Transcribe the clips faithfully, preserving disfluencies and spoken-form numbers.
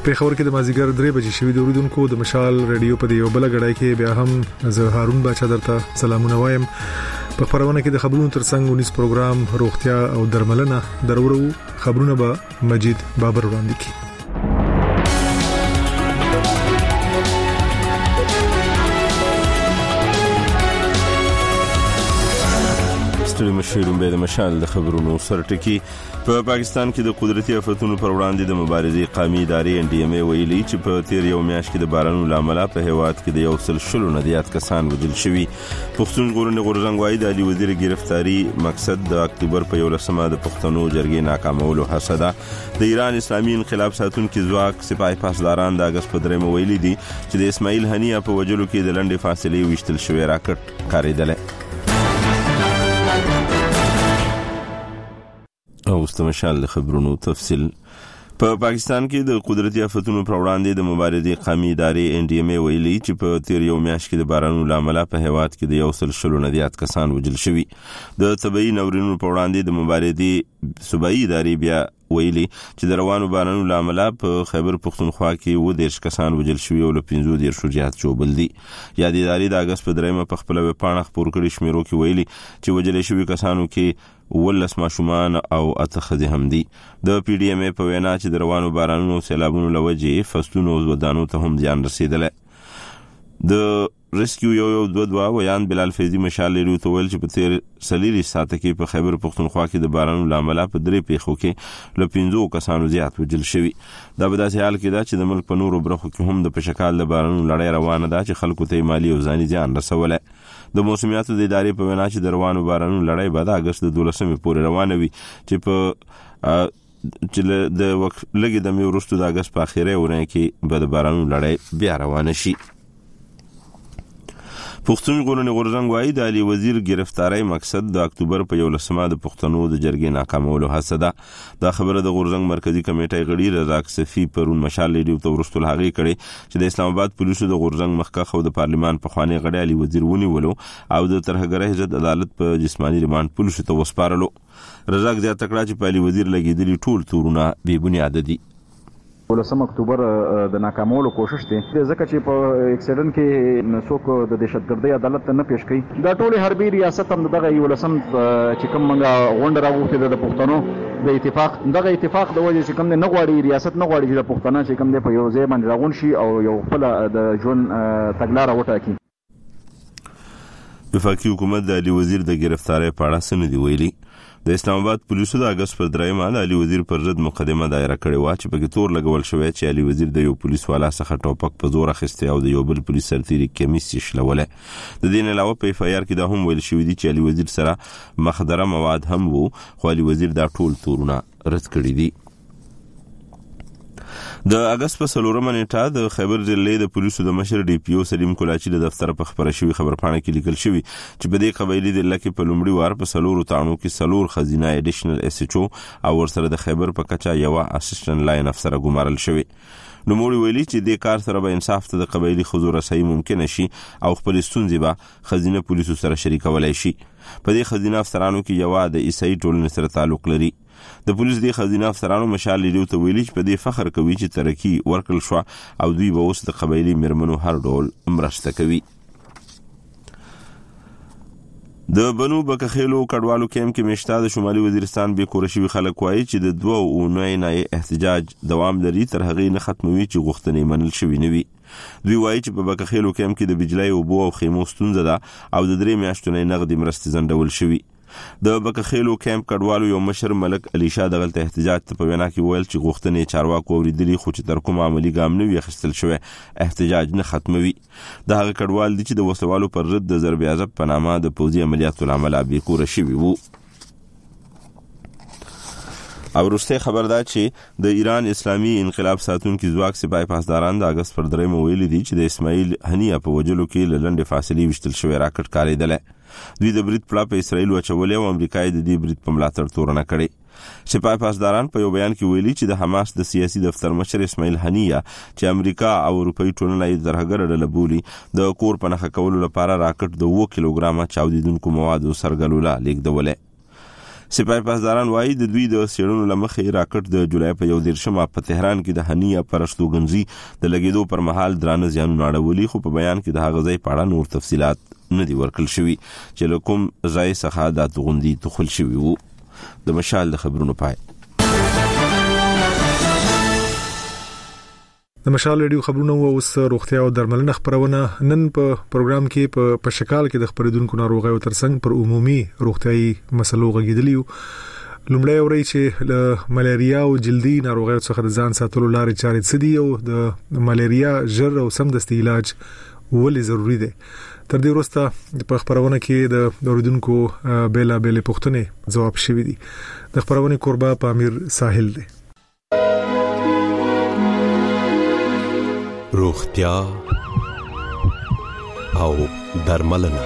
په خبر کې د مازیګر درې بجې شوې د اوریدونکو د مشال ریډیو په یو بل غړای کې بیا هم زه هارون باچا درته سلامونه وایم. په خبرونه کې د خبرونو ترڅنګ ونیس پروګرام روغتیا او درملنه درورو خبرونه به مجید بابر وړاندې کړي. ستړي مشیرون به د مشال د خبرونو سرټکی. په پاکستان کې د قدرتي آفتونو پر وړاندې د مبارزې قومي ادارې ان ډي ام ای ویلي چې په تیر یو میاشت کې د بارانونو لامل په هیواد کې د یو سل شلو نه زیات کسان وژل شوي. پښتون ژغورنې غورځنګ وايي د علي وزیر گرفتاری مقصد د اکتوبر په یولسمه د پښتنو جرګې ناکامولو هڅه ده. د ایران اسلامي انقلاب ساتونکو ځواک سپاه پاسداران د اگست په درېمه ویلي دي چې د اسماعیل هنیه په وجلو کې د لنډې فاصلې وشتل شوی راکټ کاریدل. او استمشال خبرونو تفصیل. په پا پاکستان کې د قدرتي آفتونو پر وړاندې د مبارزې قومي ادارې ان ډي ام ای ویلي چې په تیر یو میاشت کې د بارانونو لامل په هیواد کې د یو سل شلو نه زیات کسان وژل شوي. د طبيعي ناورینونو پر وړاندې د مبارزې صوبایي ادارې بیا ویلي چې د روانو بارانونو لامل په خیبر پختونخوا کې و دیش کسان وژل شوي او له پنځو دیرشو زیات ژوبل دي. یا د ادارې د اگست په درېمه په خپل ویبپاڼه خپور کړي شمیرو کې ویلي چې وژل شوي کسانو کې ولس ماشومان او اته ښځې هم دي. د پی ډي ام ای په وینا چې د روانو بارانونو سیلابونو له وجې فصلونو او ودانو ته هم زیان رسیدلی. د ریسکیو یو یو دو دوا ویان بلال فیضی مشال لري ته ویل چې په تیر سلیری ساعت کې په خیبر پختونخوا کې د بارانونو لامل په درې پیښو کې له پنځو کسانو زیات وژل شوي. دا په داسې حال کې ده چې د ملک په نورو برخو کې هم د پشکال د بارانونو لړۍ روانه ده چې خلکو ته مالی او ځاني زیان رسولی. د موسمیاتو د ادارې په وینا چې د روانو بارانونو لړۍ به د اگست د دولسمې پورې روانه وي چې په چې د لګي د مې وروسته د اگست په اخیری ورځ کې به د بارانونو لړۍ بیا روانه شي. پښتون ژغورنې غورځنګ وايي د علي وزیر گرفتاری مقصد د اکتوبر په یولسمه د پښتنو د جرګې ناکامولو هڅه ده. دا خبره د غورځنګ مرکزی کمیټې غړي رزاق صفی پرون مشال لیډیو ته ورستول هغه کړي چې د اسلام آباد پولیسو د غورځنګ مخکخ او د پارلیمان په خواني غړي علي وزیر ونیولو او د ترهګرۍ ضد عدالت په جسمانی ریماند پولیسو ته وسپارلو. رزاق زیاته کړه چې په علي وزیر لګیدلي ټول تورونه بې بنیاده دي. ولسم اکتوبر د ناکامولو کوشش دی ځکه چې په اکسیډنټ کې څوک د دهشتګردۍ عدالت ته نه پیش کړي. دا ټول حربي ریاست هم دغه ولسم چې کوم منګه غونډه راغوښتې د پښتنو د اتفاق دغه اتفاق د وجه چې کوم نه غواړي ریاست نه غواړي چې د پښتنو چې کوم دی په یو ځای باندې راغون شي او یو خپل د ژوند تګلاره وټاکي. وفاقي حکومت د علي وزیر د گرفتاری په اړه څه نه دی ویلي. د اسلام آباد پولیسو د اگست پر درېمه د علي وزیر پر ضد مقدمه دایره کړې وه چې پکې تور لګول شوی چې علي وزیر د یو پولیس والا څخه ټوپک په زور اخیستی او د یو بل پولیس سرتیري کمیس یې شلولی. د دې نه علاوه په اف آی آر کې دا هم ویل شوي دي چې علي وزیر سره مخدره مواد هم وو خو علي وزیر دا ټول تورونه رد کړي دي. د اگست په څلورمه نیټه د خیبر ضلعې د پولیسو د مشر ډي پی او سلیم کولاچي د دفتر په خبره شوی خبرپاڼه کې لیکل شوی چې په دې قبایلی ضلع کې په لومړي وار په څلورو تاڼو کې څلور خزینه اډیشنل اس ایچ او او ورسره د خیبر په کچا یو اسسټنټ لاین افسر ګمارل شوی. نوموړي ویلي چې د کار سره به انصاف ته د قبایلی خزو رسایي ممکن شي او خپل ستونزې به خزینه پولیسو سره شریکولای شي. په دې خزینه افسرانو کې یو د عیسائی ټولنې سره تعلق لري. د پولیس د خزینه افسرانو مشال لیډیو ته ویلي چې په دې فخر کوي چې ترقی ورکړل شو او دوی به اوس د قبایلی میرمنو هر ډول مرسته کوي. د بنو بکخیلو کډوالو کیمپ کې مشتا د شمالي وزیرستان به کورشي خلک وایي چې د دوه اونۍ نه احتجاج دوام لري تر هغه نه ختموي چې غوښتنې منل شوي نه وي. دوی وایي چې په بکخیلو کیمپ کې د بجلی او اوبو او خیمو ستونزه ده او د درې میاشتو نه نغدي مرستې ځنډول شوي. د بکخیلو کیمپ کډوالو یو مشر ملک علي شاه دغلته احتجاج ته په وینا کې ویل چې غوښتنې چارواکو اوریدلي خو چې تر کوم عملی ګام نه وي اخیستل شوی احتجاج نه ختموي. د هغه کډوال دي چې د وسوالو پر ضد د ضرب عذاب په نامه د پوځي عملیاتو لامل بې کوره شوي وو. او وروسته خبر ده چې د ایران اسلامي انقلاب ساتونکو ځواک سپاه پاسداران د اگست پر درېمه ویلي دي چې د اسماعیل هنیه په وجلو کې له لنډې فاصلې وشتل شوی راکټ کاریدلی. دوی د برید پلا په اسرائیل واچولې او امریکا د دې برید په ملاتړ تورنه کړې. سپاه پاسداران په یو بیان کې ویلي چې د حماس د سیاسي دفتر مشر اسماعیل هنیه چې امریکا او اروپאי ټولنه یې ترهګر ډله بولي د کور په نښه کولو لپاره راکټ د اوه کیلوګرامه چاودیدونکو موادو سرګلوله لیږدولی. سپاه پاسداران وایي د دوی د سیړنو لمخې راکټ د جولای په یو دیرشمه په تهران کې د هنیه پرستوګنځي د لګیدو پر مهال درانه زیانونه اړولي، خو په بیان کې د هغه ځای په اړه نور تفصيلات نه دي ورکړل شوي چې له کوم ځای څخه د توغندي تخل شوي وو. د مشال د خبرونو پای. د مشال ریډیو خبرونه اوس روغتیا او درملنه خبرونه. نن په پروګرام کې په پشکال کې د خبرېدونکو ناروغیو ترڅنګ پر عمومي روغتيایي مسلو غږیدلیو. لومړی اوري چې له ملاریا او جلدي ناروغیو څخه د ځان ساتلو لارې چارې څه دي او د ملاریا ژر او سمدستي علاج ولې ضروری دی. تر دې وروسته په خبرونه کې د اوریدونکو بیلا بیلې پوښتنې ځواب شوي دي. د خبرونه قربا پامیر ساحل دی. روغتیا او درملنه.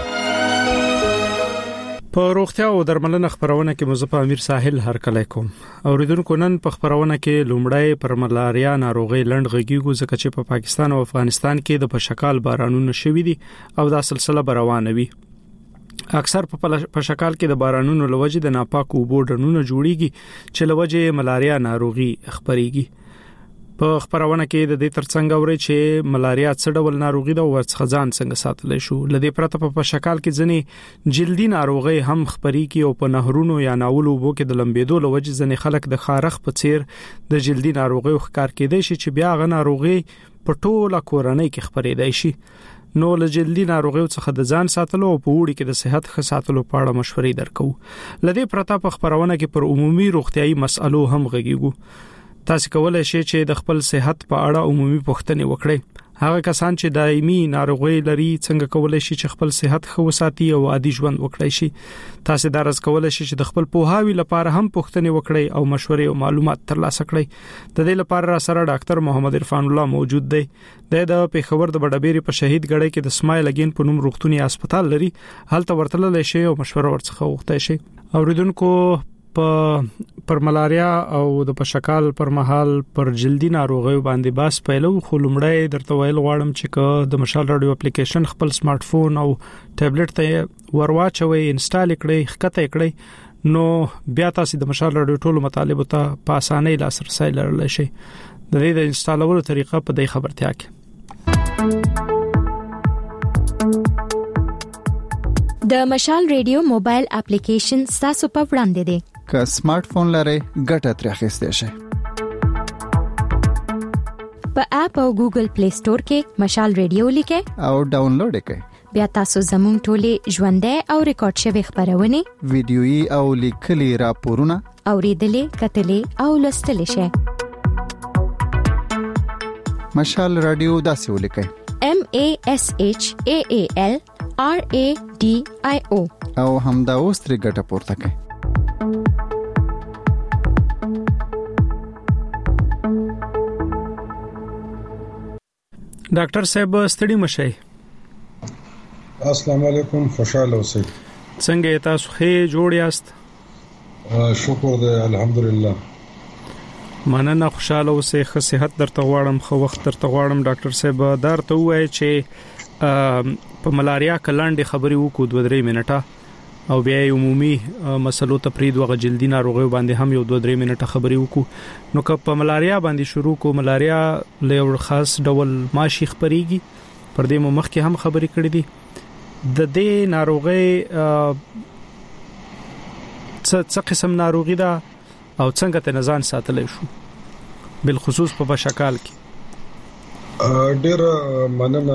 په روغتیا او درملنه خبرونه کې مزه په امیر ساحل هر کله کوم. اوریدونکو نن په خبرونه کې لومړی پر ملاریا ناروغي لند غږیږي ځکه چې په پاکستان او افغانستان کې د پشکال بارانونه شوي دي او دا سلسله روانه وي. اکثر په پشکال کې د بارانونو لوجې د ناپاکو اوبو ډنونه جوړیږي چې لوجې ملاریا ناروغي خبريږي. په خبرونه کې د دې ترڅنګ اوري چې ملاریا څه ډول ناروغي ده او څنګه ځان څنګه ساتلی شو. لدې پرته په شکل کې ځنې جلدي ناروغي هم خبريږي او په نهرونو یا ناولو وبو کې د لمبېدو لوجې ځنې خلک د خارخ په څیر د جلدي ناروغي ښکار کېدای شي چې بیا غ ناروغي په ټوله کورنۍ کې خبرېدای شي. نو له جلدي ناروغیو څخه د ځان ساتلو او په وړي کې د صحت ښه ساتلو په اړه مشورې درکو. لدې پرته په خبرونه کې پر عمومي روغتيایي مسلو هم غږیږو. تاسو کولای شئ چې د خپل صحت په اړه عمومي پوښتنې وکړئ. هغه کسان چې دایمي ناروغي لري څنګه کولای شي چې خپل صحت ښه وساتي او عادي ژوند وکړي شي. تاسو دا راز کولای شئ چې د خپل پوهاوی لپاره هم پوښتنې وکړئ او مشورې او معلومات ترلاسه کړئ. د دې لپاره را سره ډاکټر محمد عرفان الله موجود دی. د پیښور د بډابېری په شهید ګړی کې د سمایل اگین په نوم روغتونی هسپتال لري. هلته ورتللی شي او مشوره ورڅخه وغوښتئ شي. اوریدونکو په پر ملاریا او د پشکال پر مهال پر جلدي ناروغیو باندې باس پیلو. خو لومړی درته ویل غواړم چې د مشال رادیو اپلیکیشن خپل سمارټ فون او ټابلیټ ته ورواچوي، انسټال کړئ، ښکته کړئ، نو بیا تاسو د مشال رادیو ټولو مطالبه ته په اسانۍ لاسرسي لرلی شئ. د دې د انسټالولو طریقه په دې خبرتیا کې د مشال رادیو موبایل اپلیکیشن تاسو په وړاندې دی. که سمارټ فون لرئ ګټه ترې اخیستئ شئ. په اپ او ګوګل پلی سٹور کې مشال رادیو لیکئ او ډاونلوډ کړئ. بیا تاسو زموږ ټولې ژوندۍ او ریکارډ شوی خبرونه، ویډیويي او لیکلي راپورونه اوریدلې، کتلې او لوستلې شئ. مشال رادیو داسې ولیکئ: M A S H A A L R A D I O او همدا اوس ترې ګټه پورته کړئ. ډاکټر صاحب ستړي مشئ. السلام علیکم، خوشاله اوسئ. څنګه تاسو ښه جوړ یاست؟ شکر دی، الحمدلله. مننه، خوشاله اوسئ، ښه صحت درته غواړم، ښه وخت درته غواړم. ډاکټر صاحب درته وایي چې په ملاریا کلاندې خبري وکړو دوه درې منټه او بیا عمومي مسلو ته پرې دوه جلدي ناروغي باندې هم یو دوه درې منټه خبري وکړو. نو که په ملاریا باندې شروع کو، ملاریا له یو خاص ډول ماشي خبريږي، پر دې مو مخکې هم خبري کړې دي. د دې ناروغي څه څه قسم ناروغي ده او څنګه ته نزان ساتلی شو بالخصوص په بشکال کې؟ ډېر مننه.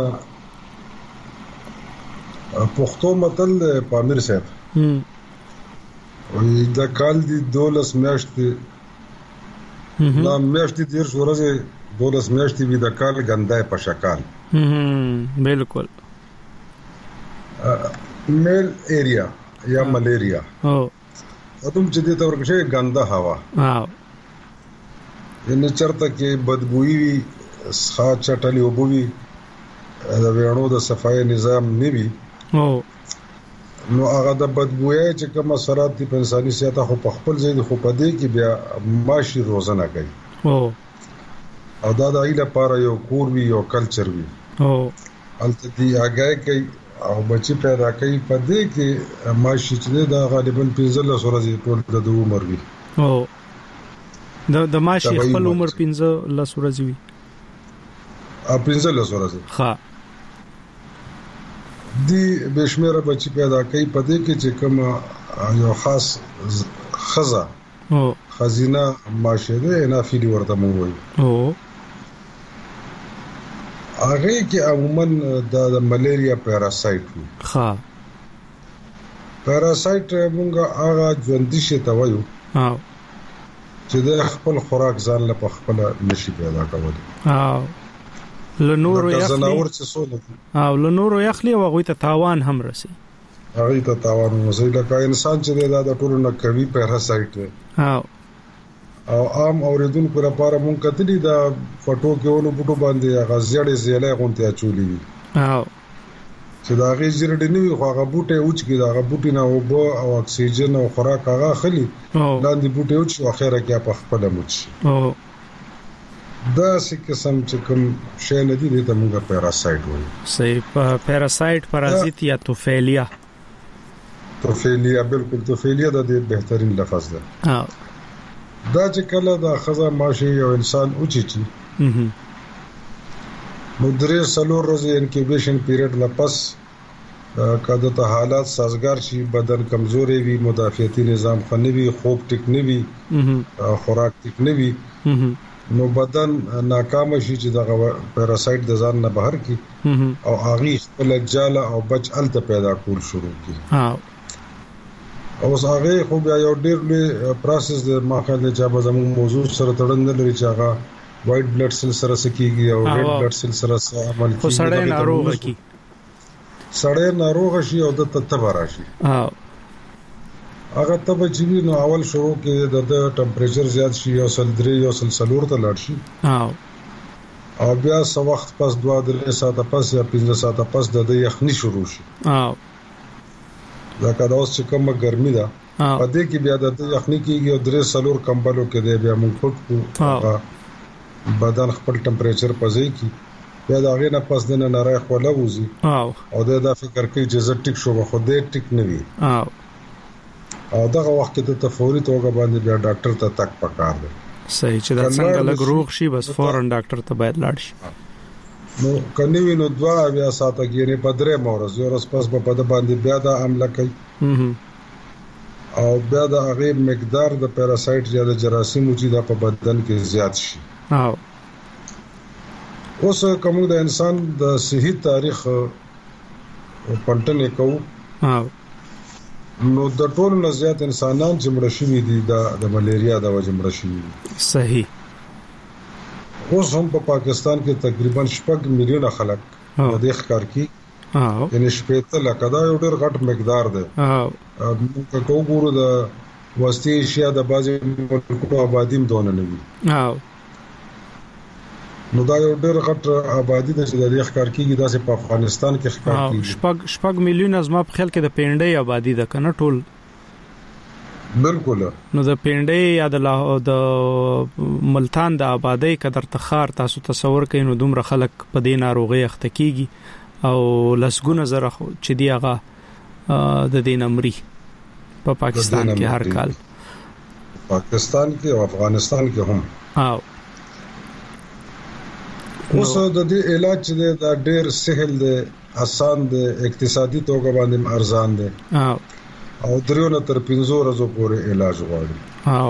پښتو متل پامیر صاحب وي دا کال دی دولس میاشتې لا میاشتې تیر شو ورځې دولس میاشتې وي د کال ګندای په شکال. بالکل. میل ایریا یا ملیریا او ادم چې دې تور کې ګنده هوا ها ان چرته کې بدبوئی وي، ښه چټلي وبوي، د ویانو د صفای نظام نیوي او نو هغه د بدبوئی چې کوم اثرات دي په انساني صحت خو په خپل ځای خو په دې کې بیا ماشي روزنه کوي او او دا د ایله لپاره یو کور وی یو کلچر وی او الته دی هغه کوي او بچي پیدا کوي په دې کې ماشي چې دا غالبا پنځه ورځې ټول د عمر وي او د د ماشي خپل عمر پنځه ورځې وي ا پنځه ورځې ها دی بشمیره بچي پیدا کوي په دې کې چې کوم یو خاص خزا او خزینه ماشه ده انافیلی ورته مو وي او هغه کې عموما د ملیریا پیراسایت وي ها پیراسایت موږ هغه ژوندۍ شي ته وایو او چې د خپل خوراک ځان له خپل نشي پیدا کولای او لنورو یخلی او لنورو یخلی او غوي ته تاوان هم رسي هغه ته تاوان وزي لکه انسان چې دا د ټولو نه کوي پیراسایت او او عام اوریدونکو لپاره مونږ کتلی دا فټو کې ونو بوټو باندې هغه زیړې زیلې غونته اچولې وي او چې دا غي زیړې نه وي خو هغه بوټي اوچ کې دا هغه بوټي نه وبو او اکسیجن او خوراک هغه خلی لاندې بوټي اوچ او اخره کې په خپل موچ او دا څه قسم چې کوم شی نه دي ته موږ پیراسایت وایو. صحیح پیراسایت پارازیت یا توفیلیا توفیلیا بالکل توفیلیا د دې بهترین لفظ ده. او دا چې کله دا خزا ماشي یو انسان اوچی نو درې سلور ورځې انکیوبیشن پیریډ لا پس کله ته حالات سازگار شي بدن کمزوري وي مدافعتي نظام خنوي خوب ټیک نه وي خوراک ټیک نه وي نو بدن ناکام شي چې دا پیراسایت د ځان نه بهر کی او اغي خپل جاله او بچ الته پیدا کول شروع کی ها او هغه خو بیا یو ډیر لوی پروسس د ماخله چې به زموږ موضوع سره تړند لري چې هغه وایټ بلډ سیل سره سکیږي او ریډ بلډ سیل سره عمل کوي. خو سړی ناروغ کی سړی ناروغ شي او د تتبه راشي. ها هغه تبه چې نو اول شروع کې د ټمپریچر زیات شي او سل درې او سل سلور ته لاړ شي. ها او بیا څو وخت پس دوه درې ساعته پس یا پنځه ساعته پس د یخني شروع شي. ها دا کله اوس چې کومه ګرمي ده په دې کې بیا د یخني کېږي او درې سلور کمبلو کې دی بیا موږ پټ کو بدن خپل ټمپریچر پځي کی بیا دا غي نه پس د نه راي خوله وځي او دا د فکر کوي چې زه ټیک شو خو دې ټیک نه وي او دغه وخت کې د فوري توګه باندې بیا ډاکټر ته تک پکار دی. صحیح چې دا څنګه لګ روغ شي بس فورن ډاکټر ته باید لاړ شي. نو کنيوي نو دوا بیا ساته کې نه پدره مورز یو رس پس په پد باندې بیا دا عمله کوي او بیا دا هغه مقدار د پیراسایت یا د جراثیم چې دا په بدن کې زیات شي. او اوس کوم د انسان د صحي تاریخ پلټنې کوو او نو د ټولو نه زیات انسانان چې مړ شوي دي د ملیریا د وجه مړ شوي دي. صحیح. اوس هم په پاکستان کې تقریبا شپږ میلیونه خلک د دې ښکار کی او یعنی شپږ لکه دا یو ډېر غټ مقدار دی. او موږ کو ګورو د وسطي ایشیا د بازي ملکونو آبادی هم دونه نه وي. او نو دا یو ډېر غټ آبادی د چې د دې ښکار کیږي داسې په افغانستان کې ښکار کیږي. شپږ شپږ میلیونه زما په خیال کې د پینډي آبادی ده کنه ټول. بالکل. نو د پینډي یا د ملتان د آبادی قدر تخار تاسو تصور کئ نو دومره خلک په دې ناروغي اخته کیږي او لسګونه زره چې دی هغه د دې نمرې په پاکستان کې هر کال پاکستان کې او افغانستان کې هم. او اوس د دې علاج چې دا ډېر سهل دی آسان دی اقتصادي توګه باندې ارزان دی. او او دریو نه تر پنځو ورځو پورې علاج غواړي. او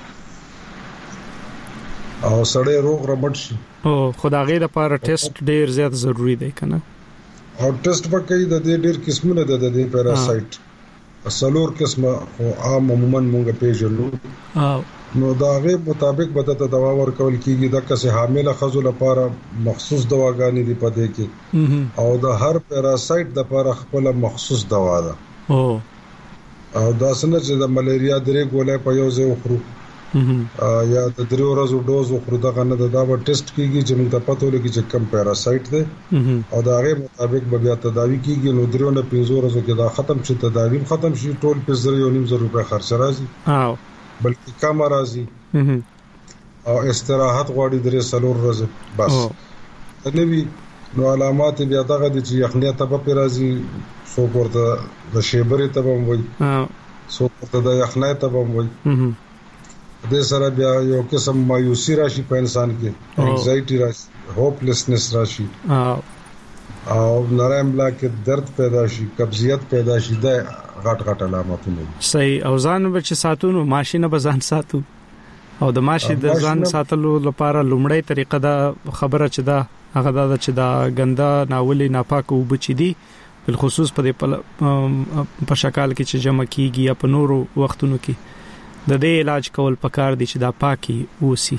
او سړی روغ رمټ شي. او خدایغه د لپاره ټیسټ ډیر زیات ضروری دی کنه. او ټیسټ به کوي د دې ډیر قسمونه د دې پیراسایت سلور قسمه او عام عموما مونږ پیژنو. او نو دا غي مطابق به ته دوا ورکول کیږي د کسه حامله خزو لپاره مخصوص دواګانې دي پدې کې او د هر پیراسایت لپاره خپل مخصوص دوا ده. او او دا څنګه چې د ملیریا درې ګولې په یو ځای وخورو یا د درې ورځو ډوز وخورو دا غنه د دا به ټیسټ کیږي چې موږ ته پته ولګي چې کوم پیراسایت ده او دا غي مطابق به بیا تداوی کیږي. نو درې نه پنځه ورځو کې دا ختم شي تداوی ختم شي ټول په زر یو نیم زر روپے خرچ راځي. او بلکې کم راځي او استراحت غواړي درې سلور ورځې بس. نوې نو علامات بیا دغه د چې یخنۍ ته په راځي سو ورته د شیبرې ته هم وایي سو ورته د یخنۍ ته هم وایي د سره بیا یو قسم مایوسی راشي په انسان کې انزایټي راشي هوپلسنس راشي او نرم بلا کې درد پیدا شي قبضیت پیدا شي د غټ غټ علاماتونه صحیح او ځان بچ ساتونو ماشینه بزان ساتو او د ماشي د ځان ساتلو لپاره لومړی طریقه دا خبره چې دا هغه دا چې دا ګنده ناولي ناپاک او بچی دي بل خصوص په په شکل کې چې جمع کیږي یا په نورو وختونو کې د دې علاج کول پکار دي چې دا پاکي وسی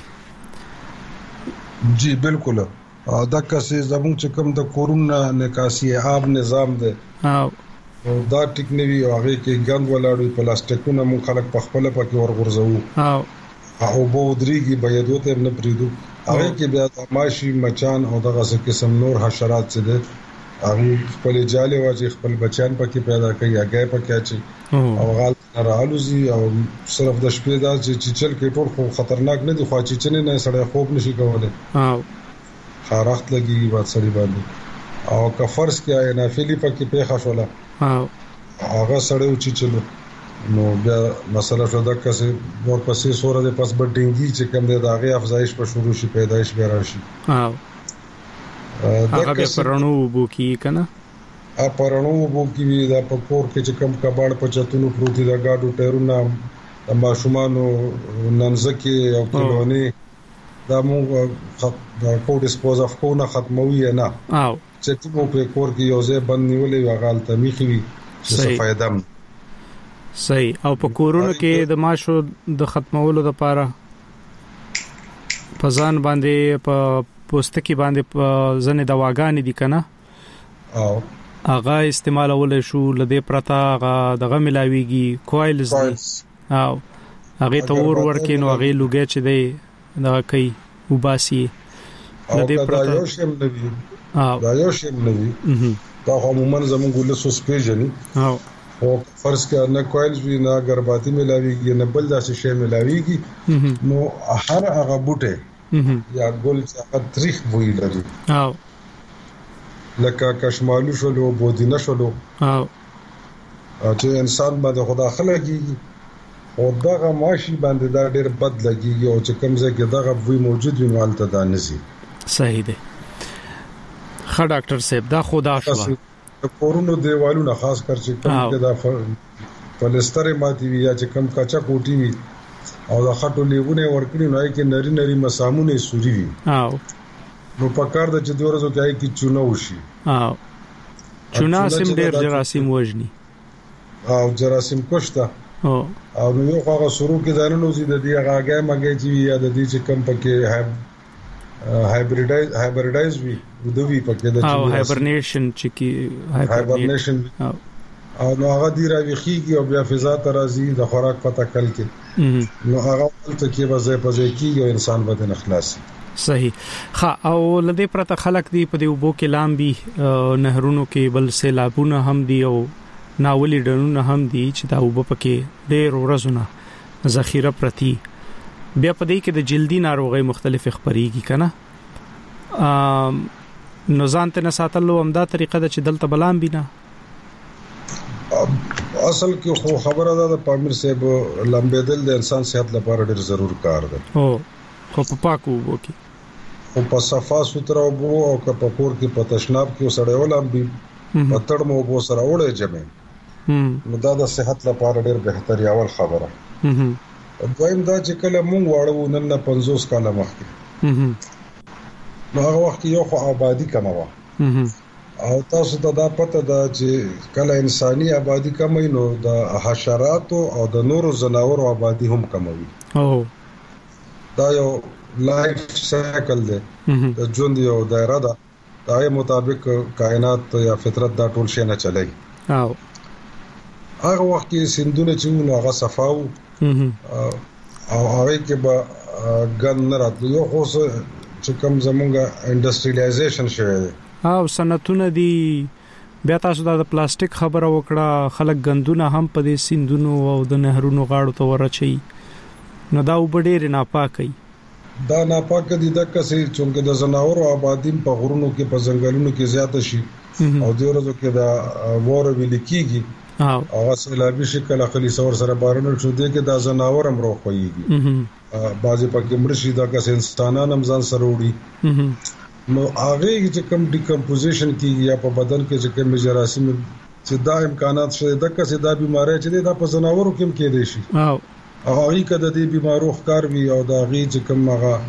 جی بالکل دا کسې زموږ چې کوم د کورونا نکاسي آب نظام دی او دا ټیکنیوي او هغه کې ګند ولاړوي پلاستیکونه مون خلک په خپل پکې ورغورځو او او بودريږي به یو ته نه پریدو هغه کې بیا ماشي مچان او دغه څه قسم نور حشرات څه دي هغه خپل جاله واجی خپل بچان پکې پیدا کوي هغه پکې اچي او غال رالوزي او صرف د شپې دا چې چل کې ټول خو خطرناک نه دي خو چې چنه نه سړی خوب نشي کولای او خارخت لګي وات سړی باندې او که فرض کې آیا نافلی پکې پیښه شوله او هغه سړی چې چلو نو بیا مسله شو د کسه ورپسې سوره د پس بډینګي چې کوم د هغه افزایش په شروع شي پیدایش به راشي او هغه به پرونو وبو کی کنه ا پرونو وبو کی دا په کور کې چې کم کباړ په چتونو پروتي دا گاډو ټیرونه د ماشومانو ننځکي او کلونی دا موږ دا کو ډیسپوز اف کو نه ختموي نه او چې ته په کور کې یو ځای بند نیولې وغال ته میخوي چې فائدہ صحیح او په کورونو کې د ماشو د ختمولو لپاره پزان باندې په پوستکی باندې په ځنه دواګانې دي کنه او هغه استعمالول شو لدې پرتا هغه دغه ملاويږي کوایلز دي او هغه ته ور ورکې نو هغه لوګي چې دی دا کوي وباسي لدې پرتا یو شیم نوي دا یو شیم نوي دا عموما زموږ له سسپیژن او او فرض کړه نه کوایلز وی نه غرباتي ملاويږي نه بل داسې شی ملاويږي نو هر هغه بوټه یا ګل څخه تاریخ وی لري او لکه کشمالو شلو بودینه شلو او چې انسان باندې خدا خلګي او دغه ماشي باندې دا ډېر بد لګي او چې کوم ځای کې دغه وی موجود وي مالته دا نسی صحیح دی خا ډاکټر صاحب دا خدا شو د کورونو دیوالونو خاص کر چې کوم کې دا فلستر ماتي وي یا چې کوم کچا کوټي وي او دا خټو لیونه ورکړي نو کې نری نری مسامونه سوري وي او نو پکار د چې دورزو کې کې چونه وشي او چونه سم ډېر جراثیم وژني او جراثیم کوشته او او نو یو هغه شروع کې ځانونو زی د دې هغه مګي چې یا د دې چې کم پکې هاي هایبریډایز هایبریډایز وي دوی پکې د او هایبرنیشن چې کی هایبرنیشن او نو هغه دی راويخيږي او بیا فضا ته راځي د خوراک پته کل کې نو هغه ته کې وځي پځي کې یو انسان بدن اخلاصي صحیح خا او لدې پرته خلق دی په دې وبو کې لامبي نهرونو کې بل سیلابونه هم دی او ناولي ډنونه هم دي چې دا وبو پکې ډېر ورځونه ذخیره پرتی بیا په دې کې د جلدي ناروغي مختلف خبريږي کنه ا نو ځانته نه ساتلو همدا طریقه د چې دلته بلام بینه اصل کې خو خبره ده د پامیر صاحب لمبېدل د انسان صحت لپاره ډېر ضرور کار دی او خو په پاکو وکي او په صفا سوتره وو او که په کور کې په تشناب کې وسړې ولم بي پتړ مو وو سره وړې جمع نو دا د صحت لپاره ډېر بهتري اول خبره دویم دا چې کله مونږ واړو نن نه پنځوس کاله مخکې نو هغه وخت یو خو آبادی کمه وه او تاسو ته دا پته ده چې کله انساني آبادی کمه نو د حشراتو او د نورو ځناورو آبادی هم کموي او دا یو لایف سایکل دی د ژوند یو دایره ده دا یې مطابق کائنات یا فطرت دا ټول شي نه چلای او هغه وخت کې سندونه چې نو هغه صفاو او هغه کې به ګن نه راتلو یو خو چې کوم زمونږه انډستریالایزیشن شوی دی او سنتونه دي بیا تاسو د پلاستیک خبره وکړه خلک غندونه هم په دې سیندونو او د نهرونو غاړو ته ورچي نو دا وبډېر نه پاکي دا ناپاک دي د کسې چې د زناورو آبادی په غرونو کې په ځنګلونو کې زیات شي او د ورځو کې دا وور ویل کیږي او هغه سیلابي شکل اخلي سور سره بارونه شو دي کې دا زناور هم روخويږي بعضي پکې مرشي دا کسې انسانان هم ځان سره وړي نو هغه چې کوم ډیکمپوزیشن کیږي یا په بدن کې چې کوم جراثیم چې دا امکانات شته د کسې دا بيماري چې دا په زناورو کې هم کېدې شي او هغه کده دې بيمارو ښکار وي او دا غي چې کوم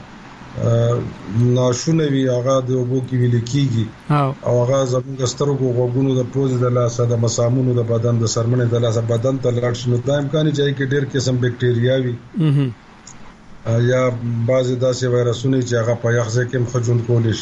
هغه ناشونه وي هغه د وبو کې ویل کیږي او هغه زموږ سترګو غوګونو د پوز د لاسه د مسامونو د بدن د سرمنې د لاسه بدن ته لاړ شي نو دا امکان چې کې ډېر قسم بکټریا وي یا بعضی داسې وایرسونه چې هغه په یخ ځای کې مخجون کول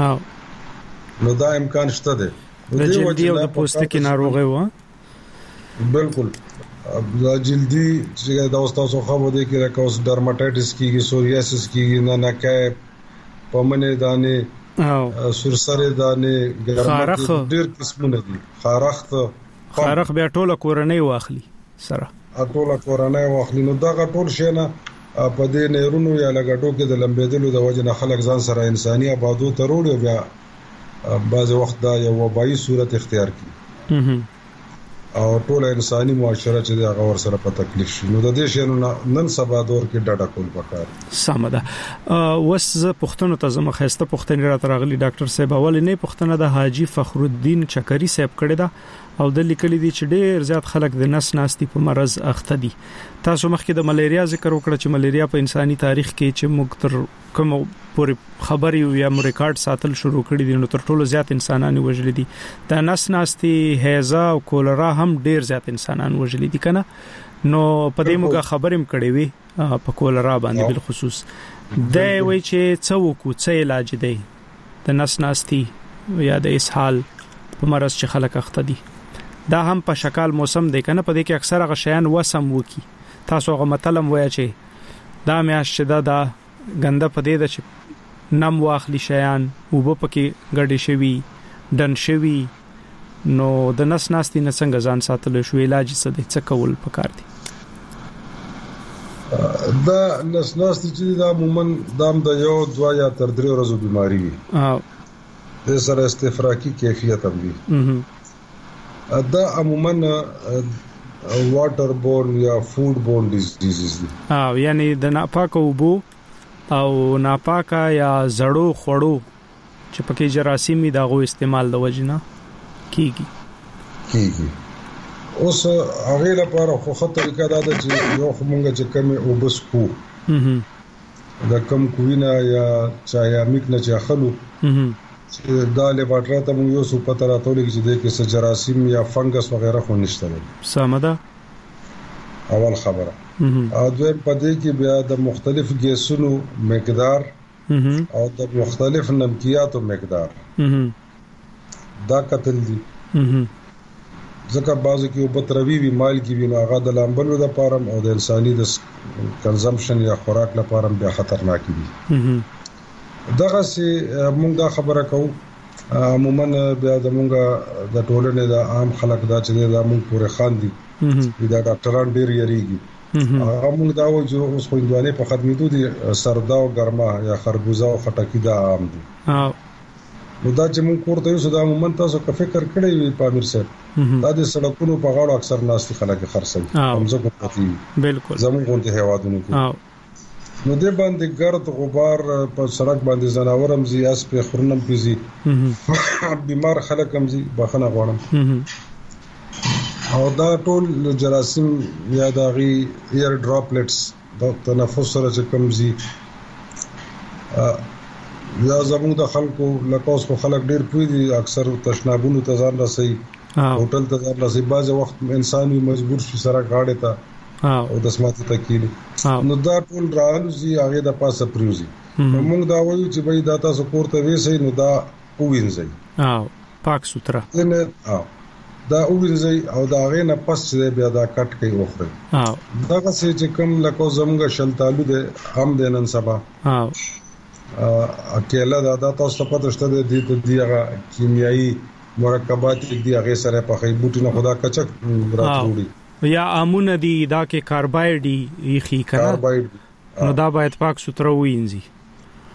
شي نو دا امکان شته دی د جلدی او د پوستکي ناروغي و بالکل دا جلدی چې دا تاسو خو به کې راکوس ډرماټایټس کیږي سوریاسس کیږي نه نه کې پمنه دانه او سرسره دانه ګرمات ډیر قسمونه دي خارخت خارخ بیا ټوله کورنۍ واخلي سره ټوله کورنۍ واخلي نو دا ټول شي نه په دې نهرونو یا لګټو کې د لمبېدلو د وجه نه خلک ځان سره انساني آبادو ته وروړي بیا بعض وخت دا یو وبایي صورت اختیار کړي او ټول انساني معاشره چې دا غور سره په تکلیف شي نو د دې شنو نن سبا دور کې ډاټا کول پکار سمده وس پښتون ته زما خسته پښتون را ترغلي ډاکټر صاحب اول نه پښتنه د حاجی فخر الدین چکری صاحب کړی دا او د لیکلي دي چې ډېر زیات خلک د نس ناستي په مرز اخته دي تاسو مخکې د ملیریا ذکر وکړه چې ملیریا په انساني تاریخ کې چې موږ تر کوم پورې خبري یا مو ریکارډ ساتل شروع کړی دي نو تر ټولو زیات انسانان وژل دي د نس ناستي هیزا او کولرا هم ډېر زیات انسانان وژل دي کنه نو په دې موږ خبرم کړې وي په کولرا باندې بل خصوص دا وایي چې څوک څه علاج دی د نس ناستي یا د اسهال په مرز چې خلک اخته دي دا هم په شکل موسم دی کنه په دې کې اکثره غشیان وسم وکي تاسو غو متلم وای چې دا میاش چې دا دا غنده په دې د چې نم واخلی شیان او په پکې ګډې شوی دن شوی نو د نس ناستي نه څنګه ځان ساتل شو علاج څه دی څه کول پکار دي دا نس ناستي چې دا عموما دام د یو دوا یا تر درې ورځې بیماری وي او د سره استفراقی کیفیت هم وي دا عموما واټر بورن یا فود بورن ډیزیزز دي او یعنی د ناپاکو وبو او ناپاکه یا زړو خړو چې پکې جراثیمي داغو استعمال د وجنه کیږي کیږي اوس هغه لپاره خو خطر کې دا چې یو خمونګه چې کمی وبس کو دا کم کوینا یا چایا میک نه چاخلو دا لیبارټری ته موږ یو څه پته راټولې چې د کې جراثیم یا فنګس وغیرہ خو نشته سمده اول خبره او دوی په دې کې بیا د مختلف ګیسونو مقدار او د مختلف نمکیاتو مقدار دا قتل دي ځکه بعضو کې په تروي وی مال کې وی هغه د لامبلو د پارم او د انساني د کنزمپشن یا خوراک لپاره بیا خطرناک دي دغه سي موږ دا خبره کوو عموما بیا د موږ د ټولنې د عام خلک دا چې دا موږ پورې خان دي دا ډاکټران ډیر یریږي هغه موږ دا وایو چې اوس خو اندوانه په خدمتو دي سردا او ګرما یا خربوزه او خټکی دا عام دي نو دا چې موږ کوړته یو صدا عموما تاسو کا فکر کړی وي پامیر صاحب دا د سړکونو په غاړو اکثر ناس خلک خرڅوي همزه کو پتی بالکل زموږ غونډه هوادونو کې نو دې باندې ګرد غبار په سړک باندې زناورم زی اس په خورنم پیزي بیمار خلک هم زی بخنه غوړم او دا ټول جراثیم یا داغي ایر ډراپلټس د تنفس سره چې کوم زی یا زموږ د خلکو لکوس خو خلک ډیر پوي دي اکثر تشنابونو ته ځان رسي هوټل ته ځان رسي بعض وخت انسان مجبور شي سره غاړه ته او د سماعت تکیل نو دا ټول راځي زی هغه د پاسه پریوزي موږ دا وایو چې بای دا تاسو کوړته وېسي نو دا وینځي او پاک سوتره نه او دا وینځي او دا هغه نه پس چې بیا دا کټ کوي وخره او دا چې کوم لکه زموږ شلتالو د هم د نن سبا او اکیلا دا د تاسو په پته شته د دې دغه کیمیاوي مرکبات دي هغه سره په خې بوټي نه خدا کچک راتوړي یا امونه دي دا کې کاربایډ یې خې کړه نو دا باید پاک سوتره وینځي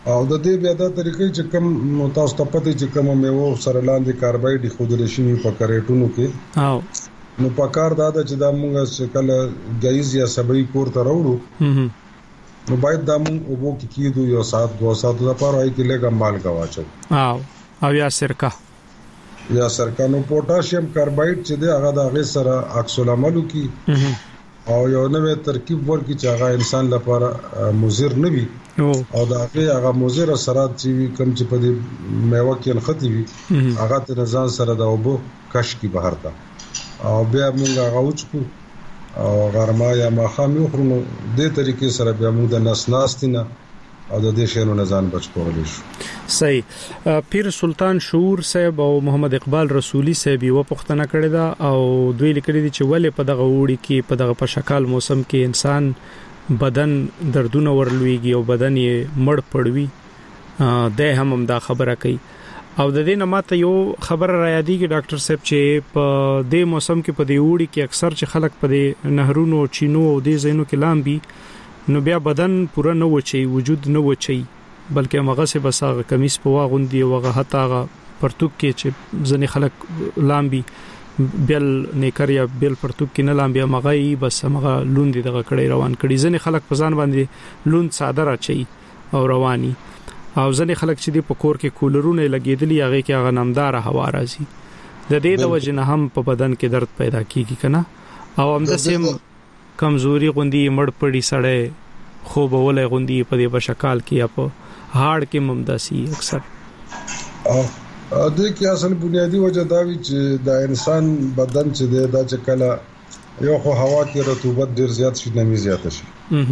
او د دې بیا د طریقې چې کوم تاسو ته پته چې کوم میوه سره لاندې کاربایډ خودل شي په کریټونو کې او نو په کار دا چې دا موږ چې کله غایز یا سبي کور ته راوړو نو باید دا موږ وبو کې کېدو یو سات دوه سات لپاره هي کې لګم مال غواچو او او یا سرکا یا سرکا نو پوتاشیم کاربایډ چې دی هغه د هغه سره عکس العمل کی او یو نوې ترکیب ورکی چې هغه انسان لپاره مضر نه وي او دا هغه مضر اثرات چې کم چې په دې میوه کې نختی وي هغه ته ځان سره دا وبو کش کی بهر تا او بیا موږ هغه وچکو او غرما یا ماخام یو خرونو دې طریقې سره بیا موږ د نس ناستینه او د دې شینو نه ځان بچ کولای شو. صحیح. پیر سلطان شعور صاحب او محمد اقبال رسولی صاحب یو پښتنه کړی دا او دوی لیکلي دي چې ولې په دغه وړي کې په دغه په شکال موسم کې انسان بدن دردونه ورلويږي او بدن یې مړ پړوي د هم دا خبره کوي او د دې نه ماته یو خبر را یادېږي ډاکټر صاحب چې په دې موسم کې په دې وړي کې اکثر چې خلک په دې نهرونو چینو او دې زینو کې لامبي نو بیا بدن پوره نه وچي وجود نه وچي بلکې هغه سه بس هغه کمیس په واغوندي او هغه حتی هغه پرتوک کې چې ځنې خلک لامبي بل نیکر یا بل پرتوک کې نه لامبي هغه بس هغه لوند دغه کړي روان کړي ځنې خلک په ځان باندې لوند ساده راچي او رواني او ځنې خلک چې د پکور کې کولرونه لګیدلي هغه کې هغه نمدار هوا راځي د دې د وجه نه هم په بدن کې درد پیدا کیږي کنه او هم د سیم کمزوري غوندي مړ پړی سړې خوب ولې غوندي په دې بشکال کې یا په هاړ کې ممداسي اکثر او د کې اصل بنیادی وجه دا وی چې د انسان بدن چې د چې کله یو خو هوا کې رطوبت ډیر زیات شي نمی زیات شي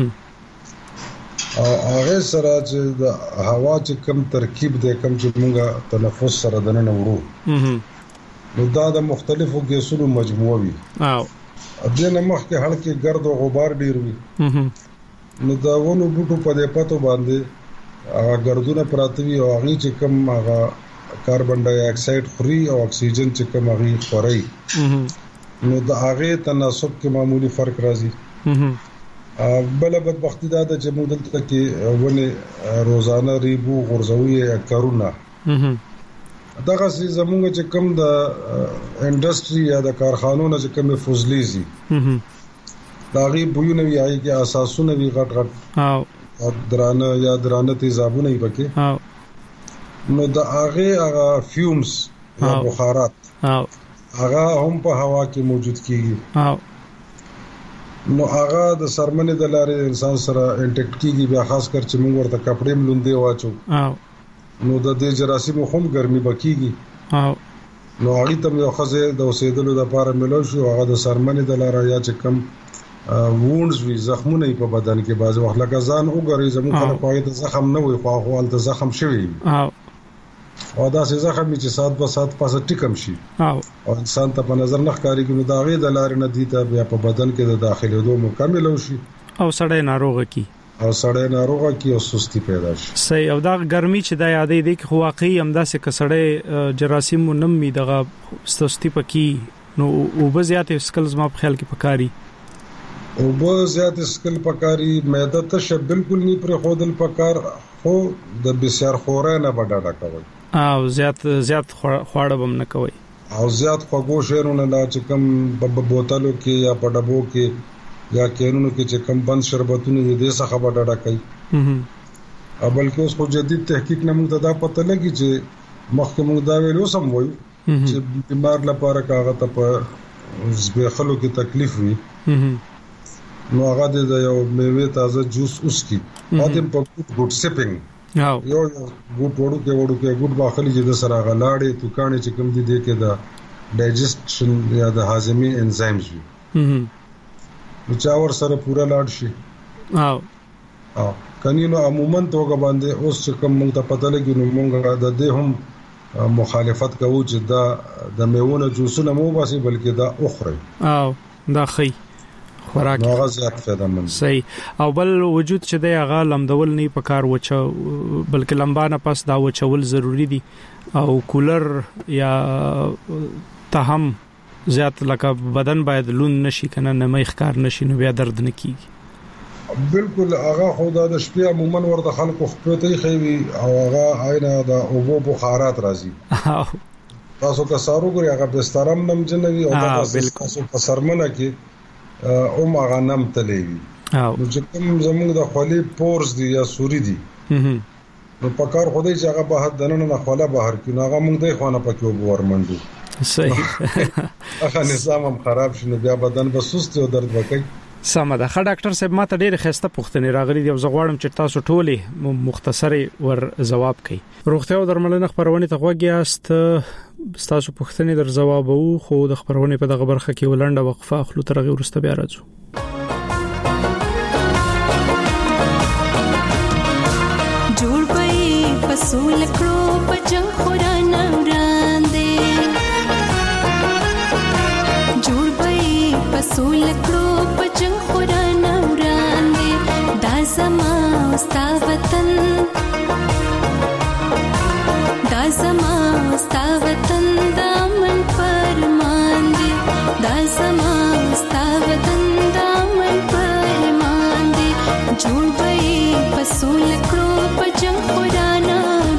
او هغه سره چې د هوا چې کم ترکیب دی کم چې موږ تنفس سره دننه وړو نو دا د مختلفو ګیسونو مجموعه وي او دنه مخکې هلکه ګرد او غبار ډیر وي نو دا ونو بوټو په دې پاتو باندې هغه ګردونه پراته وي او هغه چې کم هغه کاربن ډای اکساید خوري او اکسیجن چې کم هغه خوري نو دا هغه تناسب کې معمولی فرق راځي بل بدبختی دا ده چې موږ دلته کې ونه روزانه ریبو غرزوي کارونه دغه سي زمونږ چې کوم د انډستری یا د کارخانونو چې کوم فوزلیزي دا غي بوونه وی آی کې اساسونه وی غټ غټ او درانه یا درانه تیزابونه یې پکې او نو د هغه هغه فیومز یا بخارات او هغه هم په هوا کې موجود کیږي او نو هغه د سرمنې د لارې انسان سره انټیکټ کیږي بیا خاص کر چې موږ ورته کپڑے ملوندې واچو او نو د دې جراثیم هم ګرمي بکیږي او نو هغه تم یو خزه د اوسېدلو لپاره ملو شو هغه د سرمنې د لارې یا چې کم وونډز وی زخمونه په بدن کې باز وخت لکه ځان وګوري زموږ خلک پای ته زخم نه وي خو هغه د زخم شوی او او دا چې زخم چې سات په سات پاسه ټیکم شي او او انسان ته په نظر نه ښکاری کې نو دا غي د لارې نه دی ته بیا په بدن کې د داخلي دوه مکمل وشي او سړی ناروغ کی او سړی ناروغه کی او سستی پیدا شي صحیح او دا ګرمي چې د یادې دي خو واقعي همدا سه کسړې جراثیم نم می دغه سستی پکې نو او به زیات سکلز ما په خیال کې پکاري او به زیات سکل پکاري معده ته بالکل نه پر خودل پکار خو د بسیار خورانه بډاډه کوي او زیات زیات خواړه بم نه کوي او زیات خوږو شیرونه لا چې کم په بوتلو کې یا په ډبو کې یا کینونو کې چې کم بند شربتونه دې څخه بډاډه کوي او بلکې اوس خو جدید تحقیق نه موږ ته دا پته لګي چې مخکې موږ دا ویلو سم وایو چې بیمار لپاره کاغه ته په زبېخلو کې تکلیف وي نو هغه د یو میوه تازه جوس اوس کی اته په ګډ سپینګ یو ګډ وړو کې وړو کې ګډ باخلي چې د سره غلاړې تو کانه چې کم دي د کې دا ډایجسشن یا د هاضمي انزایمز وي نو چا ور سره پورا لاړ شي او او کني نو عموما توګه باندې اوس چې کوم موږ ته پته لګي نو موږ د دې هم مخالفت کوو چې دا د میوونه جوسونه مو باسي بلکې دا اخري او دا خي خوراک نو غزيات فائدہ مند صحیح او بل وجود چې د هغه لمدول نه پکار وچو بلکې لمبانه پس دا وچول ضروری دي او کولر یا تهم زیات لکه بدن باید لون نشي کنه نه مې ښکار نشي نو بیا درد نه کیږي بالکل هغه خدا د شپې عموما ورته خلکو خپلته خوي او هغه عینه د اوبو بخارات راځي تاسو که سارو ګری هغه بسترم نم جنوي او تاسو په سرمنه کې او هغه نم تلوي نو چې کوم زموږ د خولي پورز دي یا سوري دي نو په کار خدای چې هغه به دنه نه خلا بهر کې هغه موږ د خوانه پکې ورمنډو صحیح هغه نظام هم خراب شنو بیا بدن به سست او درد وکړي سمه ده. ښه ډاکټر صاحب ماته ډېر خسته پوښتنې راغلي دي او زه غواړم چې تاسو ټولې مختصری ور جواب کړئ. روغتیا او درملنه خبرونه ته غوږی است، تاسو پوښتنې در جوابو خو د خبرونه په دغه برخه کې ولنډه وقفه اخلو تر هغه وروسته بیا راځو. جوړ پې فصول کړو په جنگ خورانه وړاندې جوړ پې فصول کړو په جنگ خورانه وړاندې دا زما ستا وطن دا زما ستا وطن دا من فرمان دی دا زما ستا وطن دا من فرمان دی جوړ پې فصول کړو په جنگ خورانه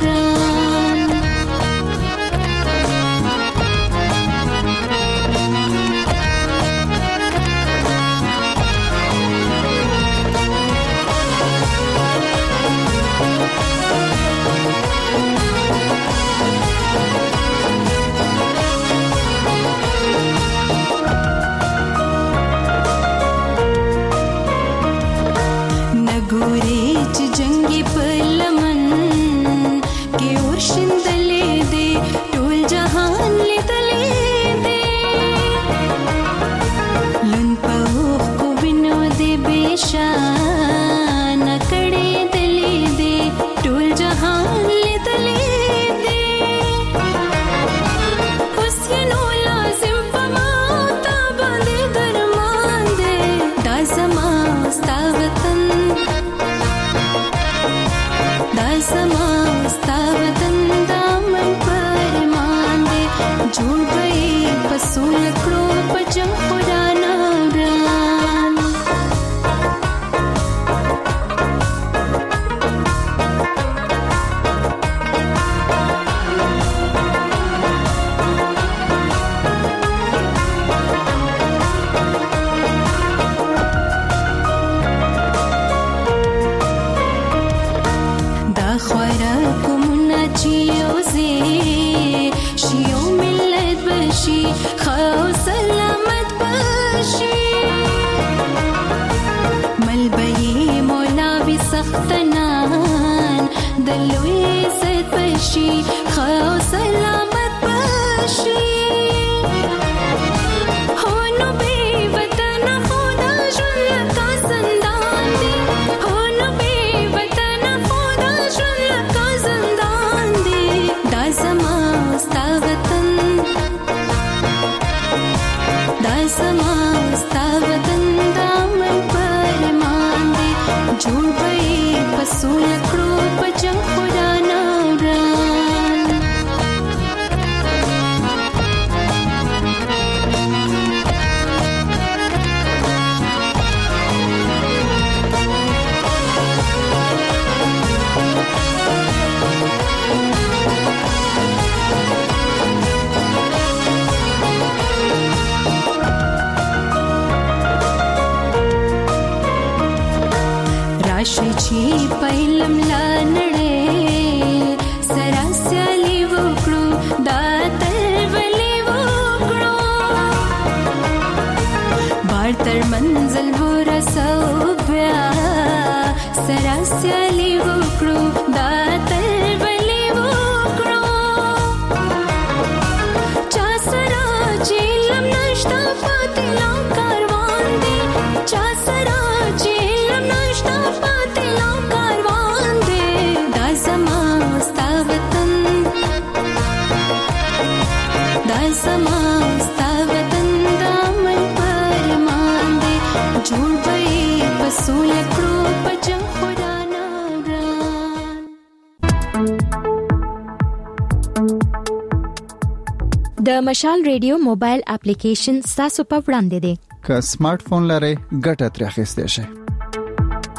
د مشال ریډیو موبایل اپلیکیشن تاسو په وړاندې دی. که سمارټ فون لرئ ګټه ترې اخیستئ شئ.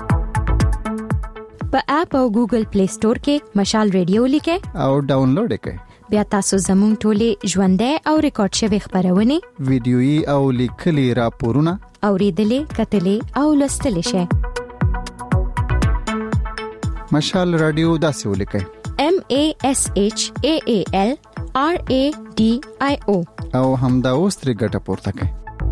په اپ او ګوګل پلی سٹور کې مشال ریډیو لیکه او ډاونلوډ کړئ. بیا تاسو زموږ ټولې ژوندۍ او ریکارډ شوی خبرونه ویډیويي او لیکلي راپورونه اوریدلې کتلې او لوستلې شئ. مشال رادیو داسې ولیکئ: M A S H A A L R A D I O او همدا اوس ترې ګټه پورته کړئ.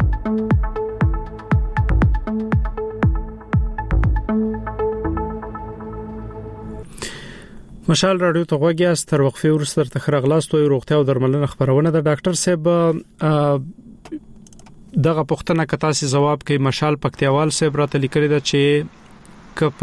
مشال رادیو ته غوږی است. تر وقفه وروسته تر خرغلاستو روغتیا او درملنه خبرونه د ډاکټر صاحب دغه پوښتنه کتا سي جواب کوي. مشال پکتیوال صاحب راته لیکلی دا چې کپ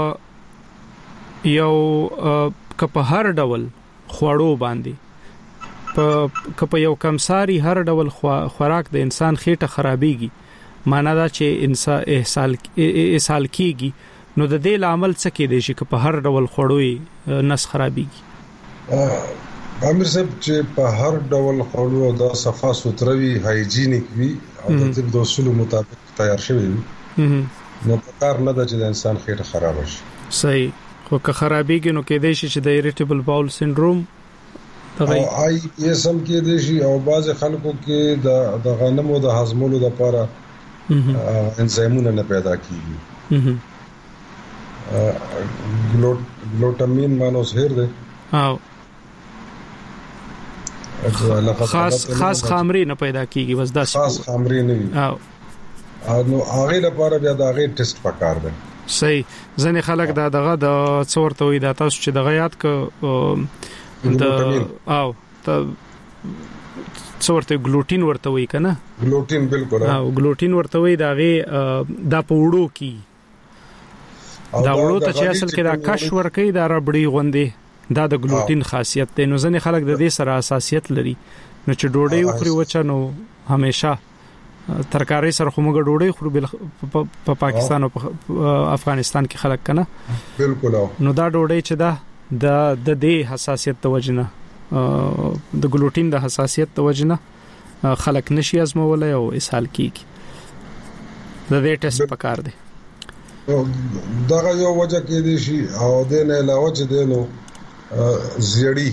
یو کپ هر ډول خوړو باندې په کپ یو کمساري هر ډول خوراک د انسان خېټه خرابېږي، معنا دا چې انسان احسال احسال کیږي، نو د دې عمل څه کې دی چې په هر ډول خوړوي نس خرابېږي؟ امیر صاحب چې په هر ډول خوړو دا صفا سوتروي هایجینیک وي او د طب د اصول مطابق تیار شوی وي، نو کار نه ده چې د انسان خېټه خراب شي. صحیح. خو که خرابېږي نو کې دی چې د اریټیبل باول سنډروم او آی پی اس هم کې دی شي او بعض خلکو کې د د غنمو د هضمولو لپاره انزایمونه نه پیدا کیږي. ګلوټامین مانوس هیر دی او خاص خاص خامري نه پیدا کیږي، بس دا خاص خامري نه وي او نو هغه لپاره بیا دا غي ټیسټ پکار دی. صحیح. ځنې خلک دا دغه د څورته وي دا تاسو چې دغه یاد ک د او ته څورته ګلوټین ورته وي کنه؟ ګلوټین بالکل او ګلوټین ورته وي دا غي دا پوړو کی دا وړو ته چې اصل کې دا کش ورکې دا ربړی غوندې دا د ګلوټین خاصیت دی. نو ځنې خلک د دې سره حساسیت لري، نو چې ډوډۍ خوري وچه نو همیشه ترکاری سره خموږه ډوډۍ خوري په پاکستان او افغانستان کې خلک کنه بالکل، نو دا ډوډۍ چې دا د د دې حساسیت توجنه د ګلوټین د حساسیت توجنه خلک نشي ازمولای او اسهال کیږي. د دې ټیسټ پکار دی. دا یو وجه کې دي شي او د نه علاوه چې دینو زیړی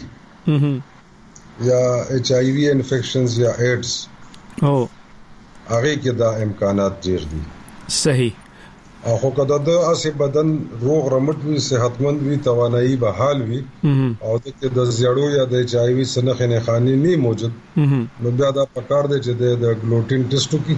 یا ایچ آی وی انفیکشنز یا ایډز او هغه کې دا امکانات ډیر دي. صحیح. او خو کله د اسی بدن روغ رمټ وي، صحتمند وي، توانایي به حال وي او د زیړو یا د ایچ آی وی سنخ نه خاني نه موجود، نو بیا دا پکار دی چې د ګلوټین ټیسټ وکړي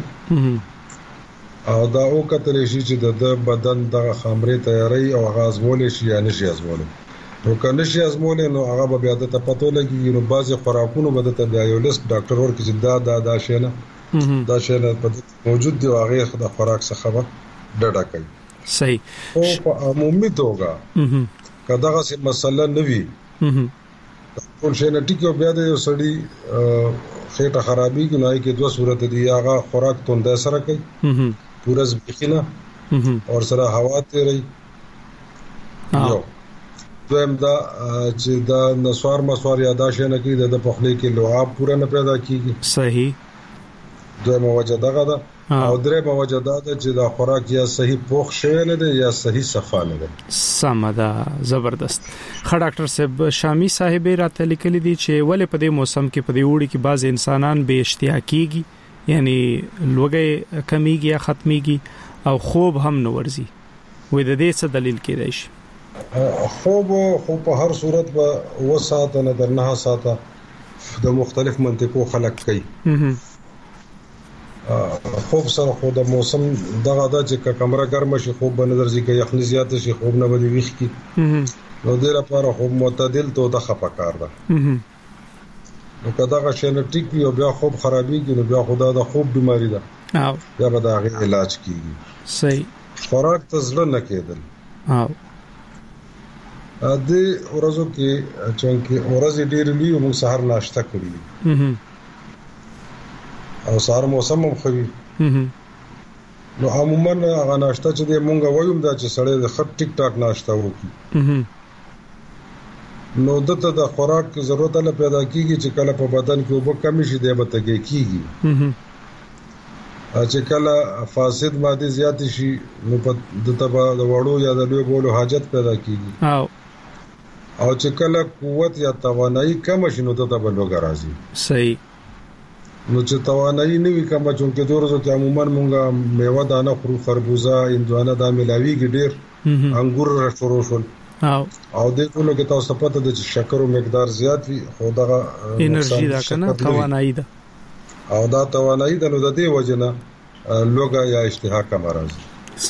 او دا او کتل شي چې د بدن د خامري تیاری او غاز مول شي یا نشي ازمول. نو کنه شي ازمول نو هغه بیا د پتو لګي، نو بعضي خوراکونو بده ته بیا یو لیست ډاکټر ورکړي چې دا دا دا شنه دا شنه موجود دی، هغه د خوراک څخه ډډه کوي. صحیح. او په عمومي توګه کداغه څه مسله نه وي ټول شي نه ټیکو بیا د سړی خېټه خرابي کې نه کې دوه صورت دي، هغه خوراک توند سره کوي پورا ځبخینه او سره هوا تیری یو دویم دا چې دا نسوار مسوار یاداشه نه کوي د پخلی کې لعاب پورا نه پیدا کیږي. صحیح. دویم وجه دا ده او درې وجه دا ده چې دا خوراک یا صحیح پوښ شوی نه دی یا صحیح صفا نه دی. سمدا زبردست. خ ډاکټر صاحب شامی صاحب راته لیکلي دي چې ولې په دې موسم کې په دې وړي کې بعض انسانان به اشتیاقيږي، یعنی لوګي کمیږي یا ختميږي او خوب هم نه ورزي. وې د دې څه دلیل کېدای شي؟ خوب خو په هر صورت به وساته نه درنه ساته د مختلف منطقو خلق کوي. خوب سره خو د موسم دغه د چې کمره ګرم شي خوب به نظر ځي، یخني زیات شي خوب نه بدی ویخ کی، نو د لپاره خوب معتدل تو د خپکار ده. نو کدا غشنه ټیک وي او بیا خوب خرابېږي نو بیا خدا د خوب بیماری ده او بیا به دا غي علاج کیږي. صحیح. خوراک تزله نه کېدل او ا دې ورځو کې چې ورځې ډېر لوي موږ سحر ناشته کړی او سحر موسم هم خوي، نو عموما هغه ناشته چې موږ وایو دا چې سړی د خط ټیک ټاک ناشته وکړي، نو دته د خوراک ضرورت نه پیدا کیږي چې کله په بدن کې وب کمی شي دی به تګي کیږي. چې کله فاسد ماده زیات شي نو په د تبا د وړو یا د لوی بولو حاجت پیدا کیږي او او چې کله قوت یا توانایي کم شي نو د تبا لوګ راځي صحیح نو چې توانایي نه وي کوم چې د ورځو کې عموما مونږه میوه دانه خورو خربوزه اندوانه دا ملاویږي ډیر انګور را شروع شول او او د ټولو کې تاسو پته د شکرو مقدار زیات وي خو دا انرژي دا کنه توانایي ده او دا توانایي د نو د دې وجنه لوګا یا اشتها کم راځي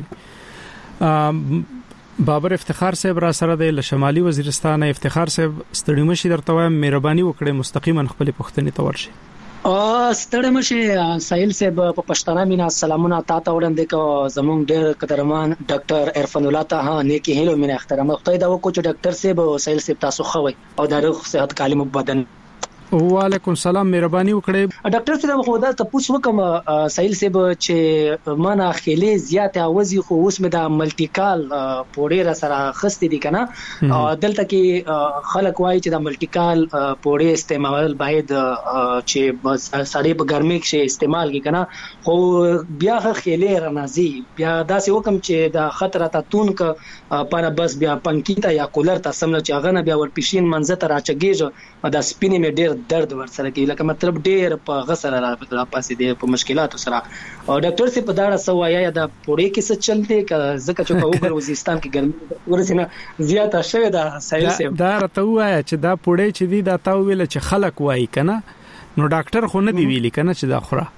صحیح بابر افتخار صاحب را سره د شمالي وزیرستان افتخار صاحب ستړي مشي درته وایم مهرباني وکړئ مستقیما خپل پوښتنې ته ورشي ا ستړي مشي سایل صاحب په پښتانه مینا سلامونه تا ته وړاندې کو زموږ ډېر قدرمان ډاکټر عرفان الله ته نیکی هلو مینا احترام خدای دا وکړو چې ډاکټر صاحب سایل صاحب تاسو خوي او د روغ صحت کالم بدن وعلیکم السلام مهرباني وکړئ ډاکټر صاحب خو دا تاسو وکم سایل صاحب چې مانا خېلې زیات اوازي خو اوس مې دا ملټیکال پوډې را سره خستې دي کنه دلته کې خلک وایي چې دا ملټیکال پوډې استعمال باید چې سړی په ګرمۍ کې استعمال کی کنه خو بیا خېلې رانازي بیا دا سې وکم چې دا خطر ته تون ک پر بس بیا پنکیتا یا کولر ته سمله چې هغه نه بیا ور پښین منځ ته راچګیږي دا سپینې مې ډېر درد ورسره کوي لکه مطلب ډېر په غسر را پاسې دی په مشکلاتو سره او ډاکټر سي په داړه سوایا یا د پوړې کې څه چلته ک زکه چې په وزیرستان کې ګرمي ورسینه زیاته شوه دا سایل سي دا راته وایا چې دا پوړې چې دی دا تا ویل چې خلک وایي کنه نو ډاکټر خو نه دی ویلي کنه چې دا خوره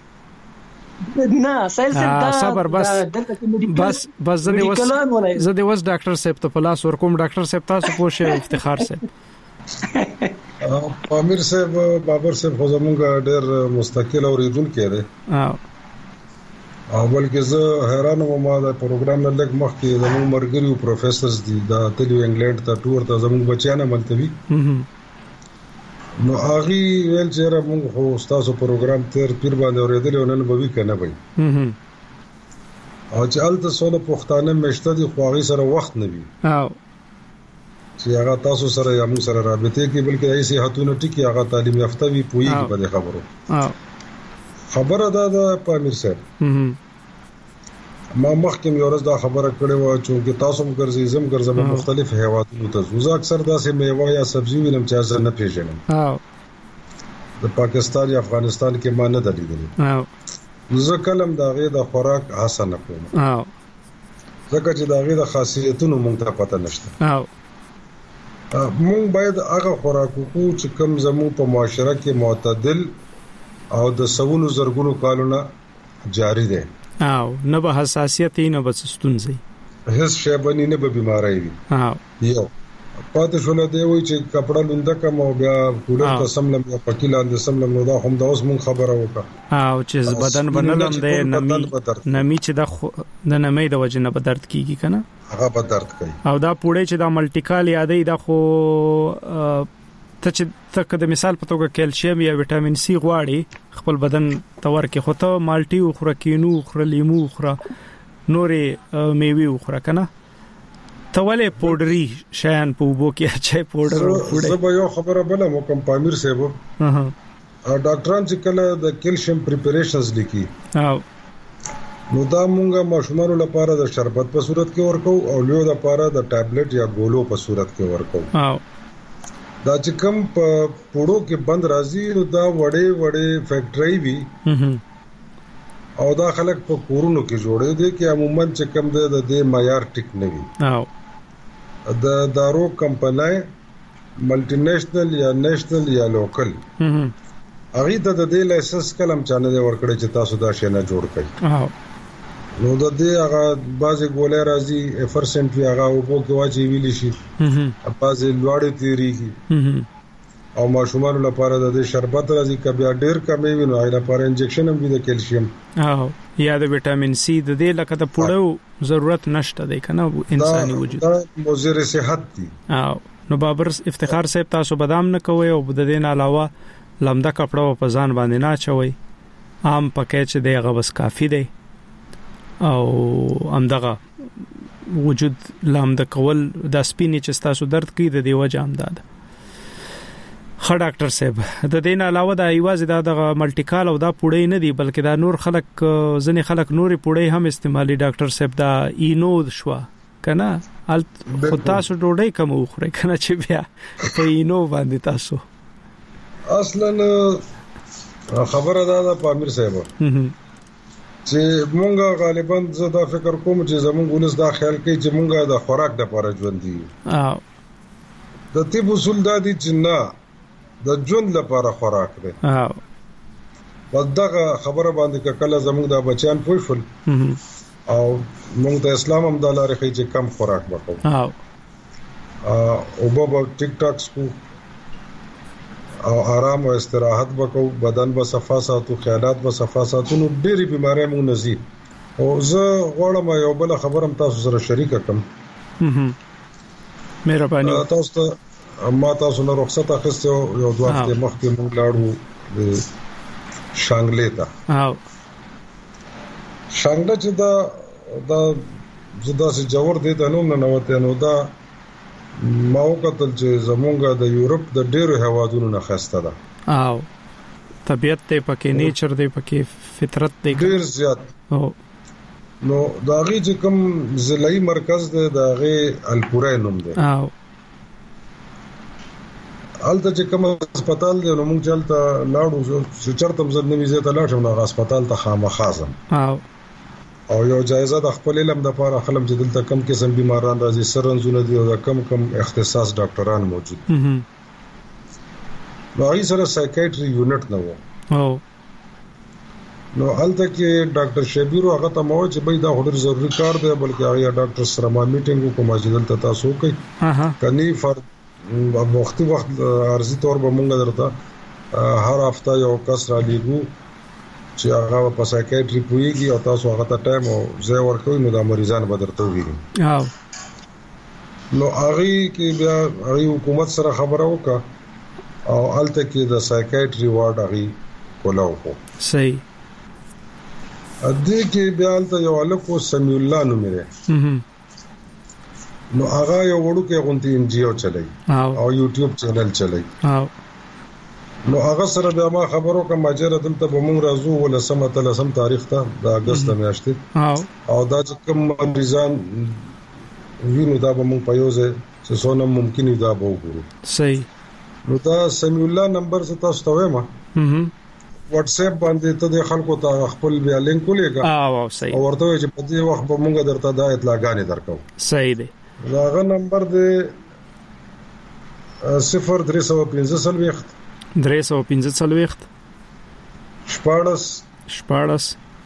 نه سایل سي دا صبر بس بس بس زه دې وس زه دې وس ډاکټر صاحب ته پلاس ورکوم ډاکټر صاحب تاسو پوښه افتخار صاحب امیر صاحب بابر صاحب خو زمونږ ډېر مستقل اوریدونکو دی او بلکې زه حیران وم ما دا پروګرام نه لګ مخ کې زموږ مرګریو پروفیسورز دي دا تلو انګلند ته ټور ته زموږ بچیانه ملتوي نو هغه ویل چې را موږ خو تاسو پروګرام تیر پیر باندې اوریدل نن به وی کنه وي او چې الته سونه پښتانه مشته دي خو هغه سره وخت نه وي او چې هغه تاسو سره یا موږ سره رابطه کوي بلکې ایسي هاتونه ټکی هغه تعلیم یافته وي پويږي په خبرو خبره ده د پامیر صاحب ما مخکې یو ورځ دا خبره کړې و چې تاسو هم ګرځي زم ګرځم مختلف هیوادونو ته زوزه اکثر داسې میوه یا سبزی وینم چې ځنه نه پیژنم د پاکستان یا افغانستان کې ما نه دلیدل زه کلم دا غي د خوراک حسن کوم ځکه چې دا غي د خاصیتونو مونږ ته پته نشته مونږ باید هغه خوراکو چې کم زمو په معاشره کې معتدل او د سونو زرګونو کالونه جاری دي او نه به حساسیت نه به ستونزي هیڅ شی باندې نه به بیماری وي او یو پاتې شول دی وای چې کپڑا لونده کوم او بیا کولر ته سملم یا پکیلان د سملم نو دا هم د اوس مون خبره وکړه او چې بدن بنلم دی نمی نمی چې د د نمی د وجه نه به درد کیږي کنه هغه به درد کوي او دا پوړې چې د ملټیکال یادې د خو ته چې تک د مثال په توګه کیلشیم یا وټامین سی غواړي خپل بدن تور کې خو ته مالټي او خورکینو خور لیمو خور نورې میوه خور کنه تواله پودری شایان په وبو کې اچي پودر او پوډه زه به یو خبره بل مو کوم پامیر صاحب ها ډاکټران چې کله د کیلشیم پریپریشنز لیکي او نو دا مونږه ماشومانو لپاره د شربت په صورت کې ورکو او لیو لپاره د ټابلیټ یا ګولو په صورت کې ورکو او دا چې کوم په پوډو کې بند راځي نو دا وړې وړې فیکټری وي او دا خلک په کورونو کې جوړې دي چې عموما چې کوم د دې معیار ټیک نه وي او د دارو کمپنۍ ملټي نېشنل یا نېشنل یا لوکل هغه د دې لایسنس کلم چانه ورکړي چې تاسو دا شی نه جوړ کړئ نو د دې هغه بازي ګولې راځي افرسنت وی هغه او په کې واچي ویلی شي بازي لوړې تیریږي او ماشومان لپاره د دې شربت راځي کبه ډیر کمې ویني هغه لپاره انجکشن هم وي د کیلشیم او یا د وټامین سی د دې لکه د پوډو ضرورت نشته دی کنه انساني وجود دا مضر صحت دي او نو بابر افتخار صاحب تاسو بادام نه کوي او د دې نه علاوه لمده کپڑا په ځان باندې نه چوي عام پکې چې دی غوس کافی دی او همدغه وجود لامده کول د سپینې چې تاسو درد کوي د دې وجه هم ده خ ډاکټر صاحب د دین علاوه د ایواز د ملټیکال او دا پوړې نه دی بلکې دا نور خلک ځنې خلک نوري پوړې هم استعمالي ډاکټر صاحب دا اینو شو کنه ال خو تاسو ډوډۍ کوم خوري کنه چې بیا په اینو باندې تاسو اصلا خبره دا ده پامیر صاحب چې مونږه غالبا زه دا فکر کوم چې زمونږ ولس دا خیال کوي چې مونږه د خوراک د لپاره ژوند دي او د طب اصول دا دي چې نه د ژوند لپاره خوراک دی او ودغه خبره باندې کله زمونږ د بچیان پوښول او مونږ ته اسلام هم د لارې کوي چې کم خوراک وکړو او او بابا ټیک ټاک سکو او آرام او استراحت وکړو بدن به صفا ساتو خیالات به صفا ساتو نو ډېری بیماری مونږ نزي او زه غواړم یو بل خبرم تاسو سره شریک کړم مهرباني تاسو ته ما تاسو نه رخصت اخیسته یو دوه هفته مخکې موږ لاړو شانګلې ته او شانګله چې دا دا زدا سي جوړ دي د نوم نه نوته نو دا ما وکتل چې زمونږ د یورپ د ډېرو هوادونو نه خسته ده او طبيعت ته پکې نیچر دی پکې فطرت دی ډېر زیات او نو دا غي چې کوم ضلعي مرکز دی دا غي الپورای نوم دی او الته چې کوم هسپتال دی نو موږ چلته لاړو چې چرته مزد نوي زه ته لاړم نو هسپتال ته خامخازم او او یو جایزه د خپل علم د لپاره خلم چې دلته کم قسم بیماران راځي سرنزونه دي او د کم کم اختصاص ډاکټران موجود هم نو هغه سره سایکیاتری یونټ نه وو او نو الته کې ډاکټر شبیر هغه ته مو چې به دا هډر ضروري کار دی بلکې هغه ډاکټر سره ما میټینګ کوم چې دلته تاسو کوي اها کني فرد وختي وخت ارزي تور به مونږ درته هر هفته یو کس را لیږو چې هغه په سایکیاتری پويږي او تاسو هغه ته ټایم او ځای ورکوي نو د مریضان به درته وګوري او نو هغه کې بیا هغه حکومت سره خبره وکړه او الته کې د سایکیاتری وارډ هغه کولاو کو صحیح ا دې کې بیا الته یو الکو سمیع الله نو مې نو هغه یو وړو کې غونتی ان جی او چلای او یوټیوب چینل چلای او نو هغه سره بیا ما خبرو کوم چې دلته به مونږ راځو ول سمه تل سم تاریخ ته د اگست میاشتې او او دا چې کوم مریضان وینو دا به مونږ پيوځه چې څونه ممکن دا به وګورو صحیح نو دا سمیع الله نمبر څه تاسو ته وایم هم واتس اپ باندې ته د خلکو ته خپل بیا لینک ولېګا او صحیح او ورته چې په دې وخت به مونږ درته دا اطلاعګانې درکو صحیح دی داغه نمبر دی صفر درې سوه پنځه څلوېښت درې سوه پنځه څلوېښت شپاړس شپاړس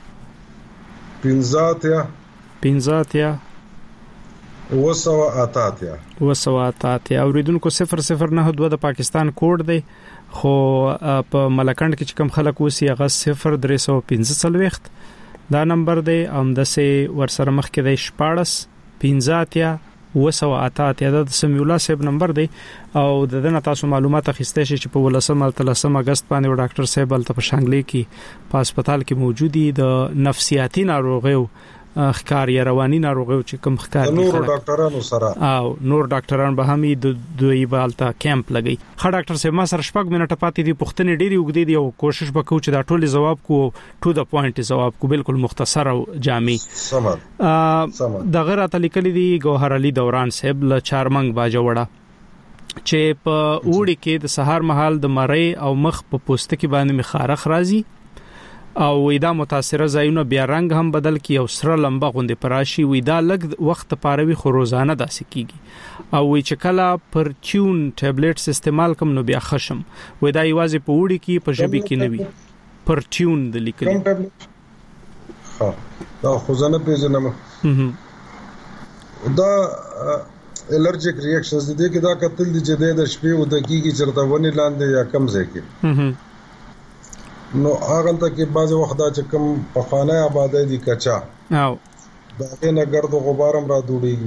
پنځه اتیا پنځه اتیا اوه سوه اته اتیا اوه سوه اته اتیا اوریدونکو صفر صفر نه دوه د پاکستان کوډ دی خو په ملکند کې چې کوم خلک وسی هغه صفر درې سوه پنځه څلوېښت دا نمبر دی هم د سه ورسره مخ کې دی شپاړس پنځه اتیا اوه سوه اته اتیا د سمیع الله صاحب نمبر دی او د دنه تاسو معلومات اخیستئ شئ چې په ولسم تلسم اگست باندې ډاکټر صاحب الته په شانګلې کې په هسپتال کې موجودي د نفسیاتي ناروغیو خکار یا رواني ناروغیو چې کوم خکار دي نور ډاکټرانو سره او نور ډاکټران به هم د دوی بالته کیمپ لګي خا ډاکټر صاحب ما سره شپږ منټه پاتې دي پښتنې ډېری وګدي دي او کوشش وکړو چې دا ټول جواب کو ټو د پوینټ جواب کو بالکل مختصر او جامع سمه د غیر اتلیکلي دي ګوهر علي دوران صاحب ل چارمنګ باجوړه چې په وړي کې د سهار مهال د مړی او مخ په پوسټ کې باندې مخارخ راځي او وېدا متاثره ځایونه بیا رنگ هم بدل کی او سره لمبه غوندې پراشي وېدا لګ وخت پاروي خو روزانه داسې کیږي او وې چې کله پرچون ټابلیټس استعمال کوم نو بیا خشم وېدا یوازې په وړي کې په ژبې کې نوي پرچون د لیکل ها دا خو ځنه پیژنم دا الرجیک ریاکشنز دي کې دا کتل دي چې د شپې او د کیږي چرته ونی لاندې یا کم ځای کې نو هغه ته کې بعض وخت دا چې کوم په خانه آبادی دي کچا او دا نه ګرد غبارم را دوړيږي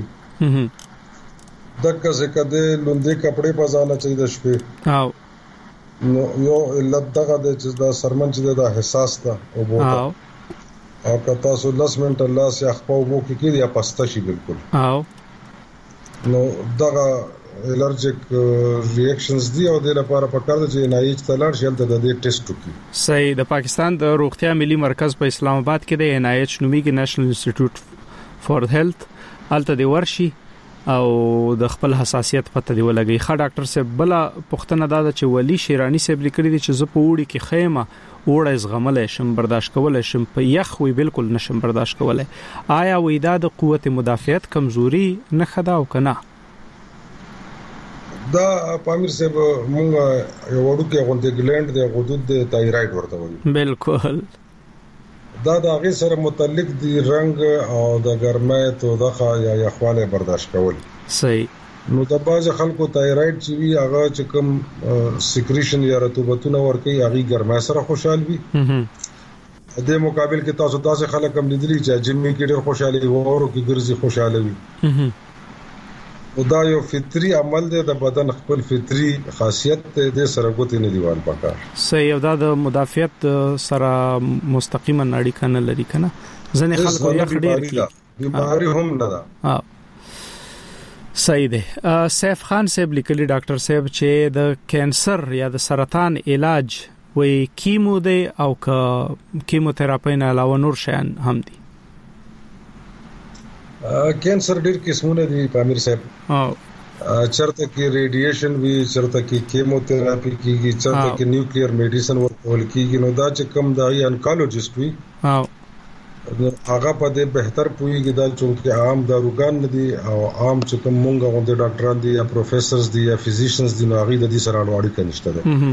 دغه څه کده لوندې کپڑے په ځانه چې د شپې او نو یو علت دغه د چې دا سرمن چې دا حساس ده او بوته او که تاسو لس منټ الله سي خپل وو کې کې یا پسته شي بالکل او نو دغه الرجیک ریاکشنز دی او د لپاره پکار د چې نایج تلار شل د دې ټیسټ وکړي. صحیح. د پاکستان د روغتیا ملي مرکز په اسلام آباد کې د ان آی ایچ نومیږي نېشنل انسټیټیوټ فار هیلث الته دی ورشي او د خپل حساسیت پته دی ولګي. ښه ډاکټر صاحب بل پښتنه دا چې ولی شیرانی صاحب لیکلي دي چې زه په وړي کې خیمه وړه زغملې شم برداشت کولای شم په یخ وی بالکل نشم برداشت کولای. آیا وې دا د قوت مدافعت کمزوري نه خدا او کنه؟ دا پامیر صاحب مونږ یو وړو کې غونډه ګلند د غدود د تایراید ورته وایي. بالکل. دا د هغه سره متعلق دی رنگ او د ګرمایت او د یا یخواله برداشت کول. صحیح. نو د باز خلکو تایراید چې وی هغه چې کوم سیکریشن یا رطوبتونه ورکي هغه ګرمای سره خوشحال وي. د مقابل کې تاسو تاسو خلک هم لیدلی چې جمی کې ډېر خوشاله وي او کې ګرځي خوشاله وي. او دا یو فطری عمل دی د بدن خپل فطری خاصیت د سره ګوتې نه دیوال پکار. صحیح. دا د مدافعت سره مستقیما اړیکه نه لري کنه. ځنې خلکو یې خډیر کی بیماری هم نه ده. ها صحیح دی. سیف خان صاحب لیکلی ډاکټر صاحب چې د کینسر یا د سرطان علاج وې کیمو دی او ک کیموتراپي نه علاوه نور شیان هم دي. کینسر ډېر قسمونه دي پامیر صاحب. او چرته کې ریډیشن وی چرته کې کیموتراپي کیږي چرته کې نیوکلیر میډیسن ورکول کیږي. نو دا چې کوم دای انکالوجیست وي او هغه په دې بهتر پويږي دا چې عام داروګان دي او عام چې کوم مونږ غونډه ډاکټران دي یا پروفیسورز دي یا فزیشنز دي نو هغه د دې سره اړیکه نشته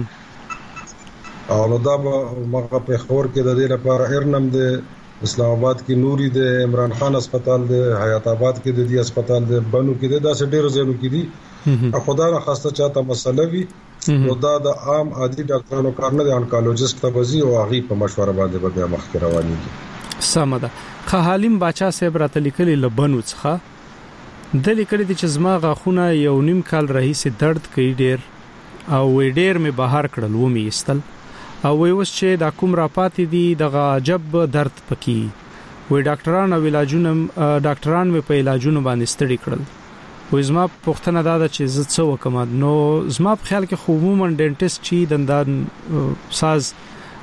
ده. او نو دا مغه په خور کې د دې لپاره ارنم د اسلام آباد کې نوري د عمران خان هسپتال د حیات آباد کې د دې هسپتال د بنو کې د داسې ډیرو ځایونو کې دي. خدا نه خاصه چاته مسله وي نو دا د عام عادي ډاکټرانو کار نه د انکالوجیست ته وزي او هغه په مشوره باندې به مخ کې روانيږي. سمده. خحالیم باچا صاحب راته لیکلي لبنو څخه د لیکلي چې زما غاخونه یو نیم کال رئیس درد کوي ډیر او وې ډیر می بهر کړل و می استل او وې وس چې دا کوم را پاتې دي دغه عجب درد پکې وې ډاکټران او علاجونه ډاکټران مې په علاجونو باندې ستړي کړل. وې زما پښتنه دا چې زه څه وکم نو زما په خیال کې عموما ډینټیست چې دندان ساز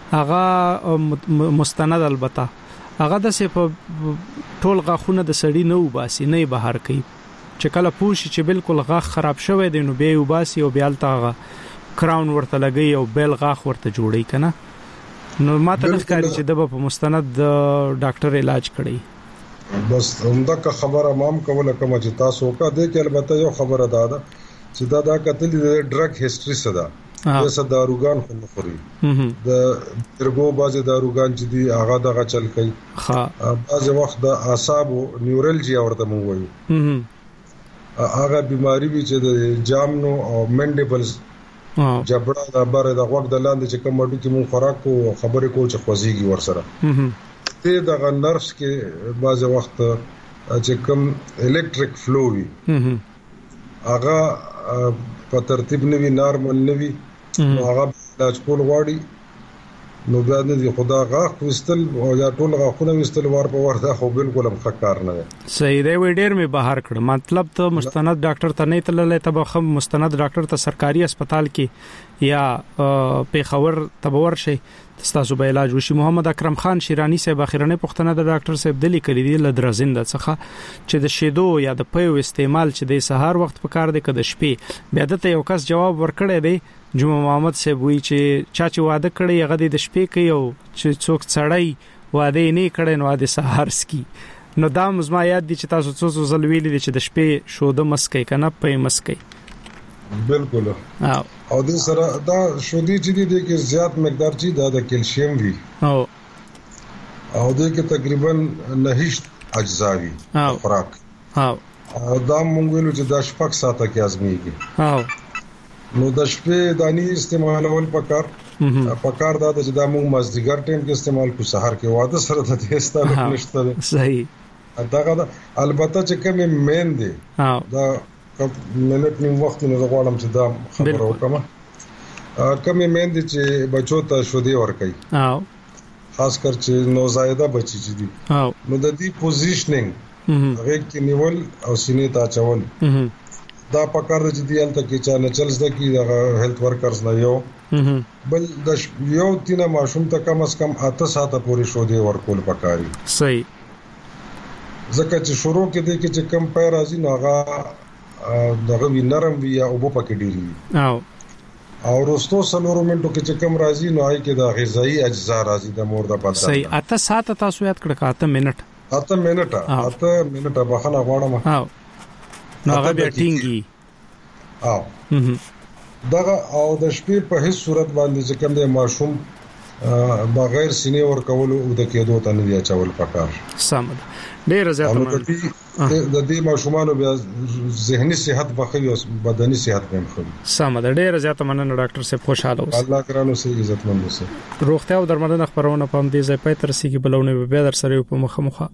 هغه مستند البته هغه د سه په ټول غاخونه د سړی نه وباسي نه بهر کوي چې کله پوښي چې بالکل غاخ خراب شوی دی نو به وباسي او بیا الته کراون ورته لګي او بیل غاخ ورته جوړي کنه. نو ماته ښکاري چې د په مستند ډاکټر علاج کړي. بس همدا خبره مام کوله کوم چې تاسو کا دې کې البته یو خبره ده چې دا دا کتل د ډرګ هیستوري سره دا داروګان خو مخوري د درګو بازي داروګان چې دی هغه دغه چل کوي. ها بعض وخت د اعصاب نیورالجیا ورته مونږ وایو هغه بيماري وی چې د جامنو او منډیبلز جبړه د بره د وخت د لاندې چې کوم ډو کې مونږ خوراک کو خبرې کو چې خوځيږي ور سره ته دغه نرفز کې بعض وخت چې کوم الکتریک فلو وی هغه په ترتیب نوی نارمل نوی نو هغه علاج کول غواړي نو بیا د خدا غاخ وستل او یا ټول غاخونه وستل ور په ورته خو بالکل هم خکار نه. صحیح دی. وی ډیر می بهر کړ مطلب ته مستند ډاکټر ته نه تللې ته به مستند ډاکټر ته سرکاري هسپتال کې یا په خبر تبور شي تاسو به علاج وشي. محمد اکرم خان شیرانی صاحب اخیرنه پښتنه د ډاکټر صاحب دلی کړی دی لدرزنده څخه چې د شیدو یا د پیو استعمال چې د سحر وخت په کار دی کده شپې بیا د یو کس جواب ورکړی دی جمعه محمد صاحب وی چې چا چې واده کړی هغه د شپې کوي او چې څوک څړای واده نه کړي نو د سحر سکی. نو دا مزما یاد دي چې تاسو څو څو ځل ویلي چې د شپې شوده مسکې کنه په مسکې. بالکل. او د سره دا شودي چې دي کې زیات مقدار چې دا د کیلشیم وی او او د کې تقریبا نهشت اجزا وی خوراک او دا مونږ ویلو چې دا شپږ ساعته کې ازميږي. او نو د شپې دانی استعمالول پکار پکار دا چې دا موږ مازدیګر ټیم کې استعمال کو سحر کې واده سره د دې ستاسو نشته. صحیح. دا البته چې کوم مین دی دا منټ نیم وخت نه غواړم چې دا خبره وکم کوم مین دي چې بچو ته شودي ور کوي او خاص کر چې نوزایده بچی چې دي نو د دې پوزیشنینګ هغه کې نیول او سینې ته چول دا پکار د جديال ته کې چا نه چلز د کې د هیلث ورکرز نه یو بل د یو تینه ماشوم ته کم از کم اته ساعته پورې شو دی ورکول پکاري صحیح ځکه چې شروع کې دی کې چې کم پای راځي نو هغه دغه وینرم وی او په پکې ډیری او او وروستو سلورو منټو کې چې کم راځي نو آی کې د غذایی اجزا راځي د مور د بدن صحیح اته ساعته تاسو یاد کړه اته منټ اته منټه اته منټه بخنه غواړم او نو هغه بیا ټینګي او دغه او د شپې په هیڅ صورت باندې چې کوم د ماشوم بغیر سینې ور کول او د کېدو ته نه چول پکار سم ډیر زیات د دې ماشومان بیا ذهني صحت بخوي او بدني صحت هم خو سم ده ډیر زیات مننه ډاکټر صاحب خوشاله اوسئ الله کرانو سي عزت مند اوسئ روغتیا او درملنه خبرونه په دې ځای پای تر سیګي بلونه به در سره په مخه مخه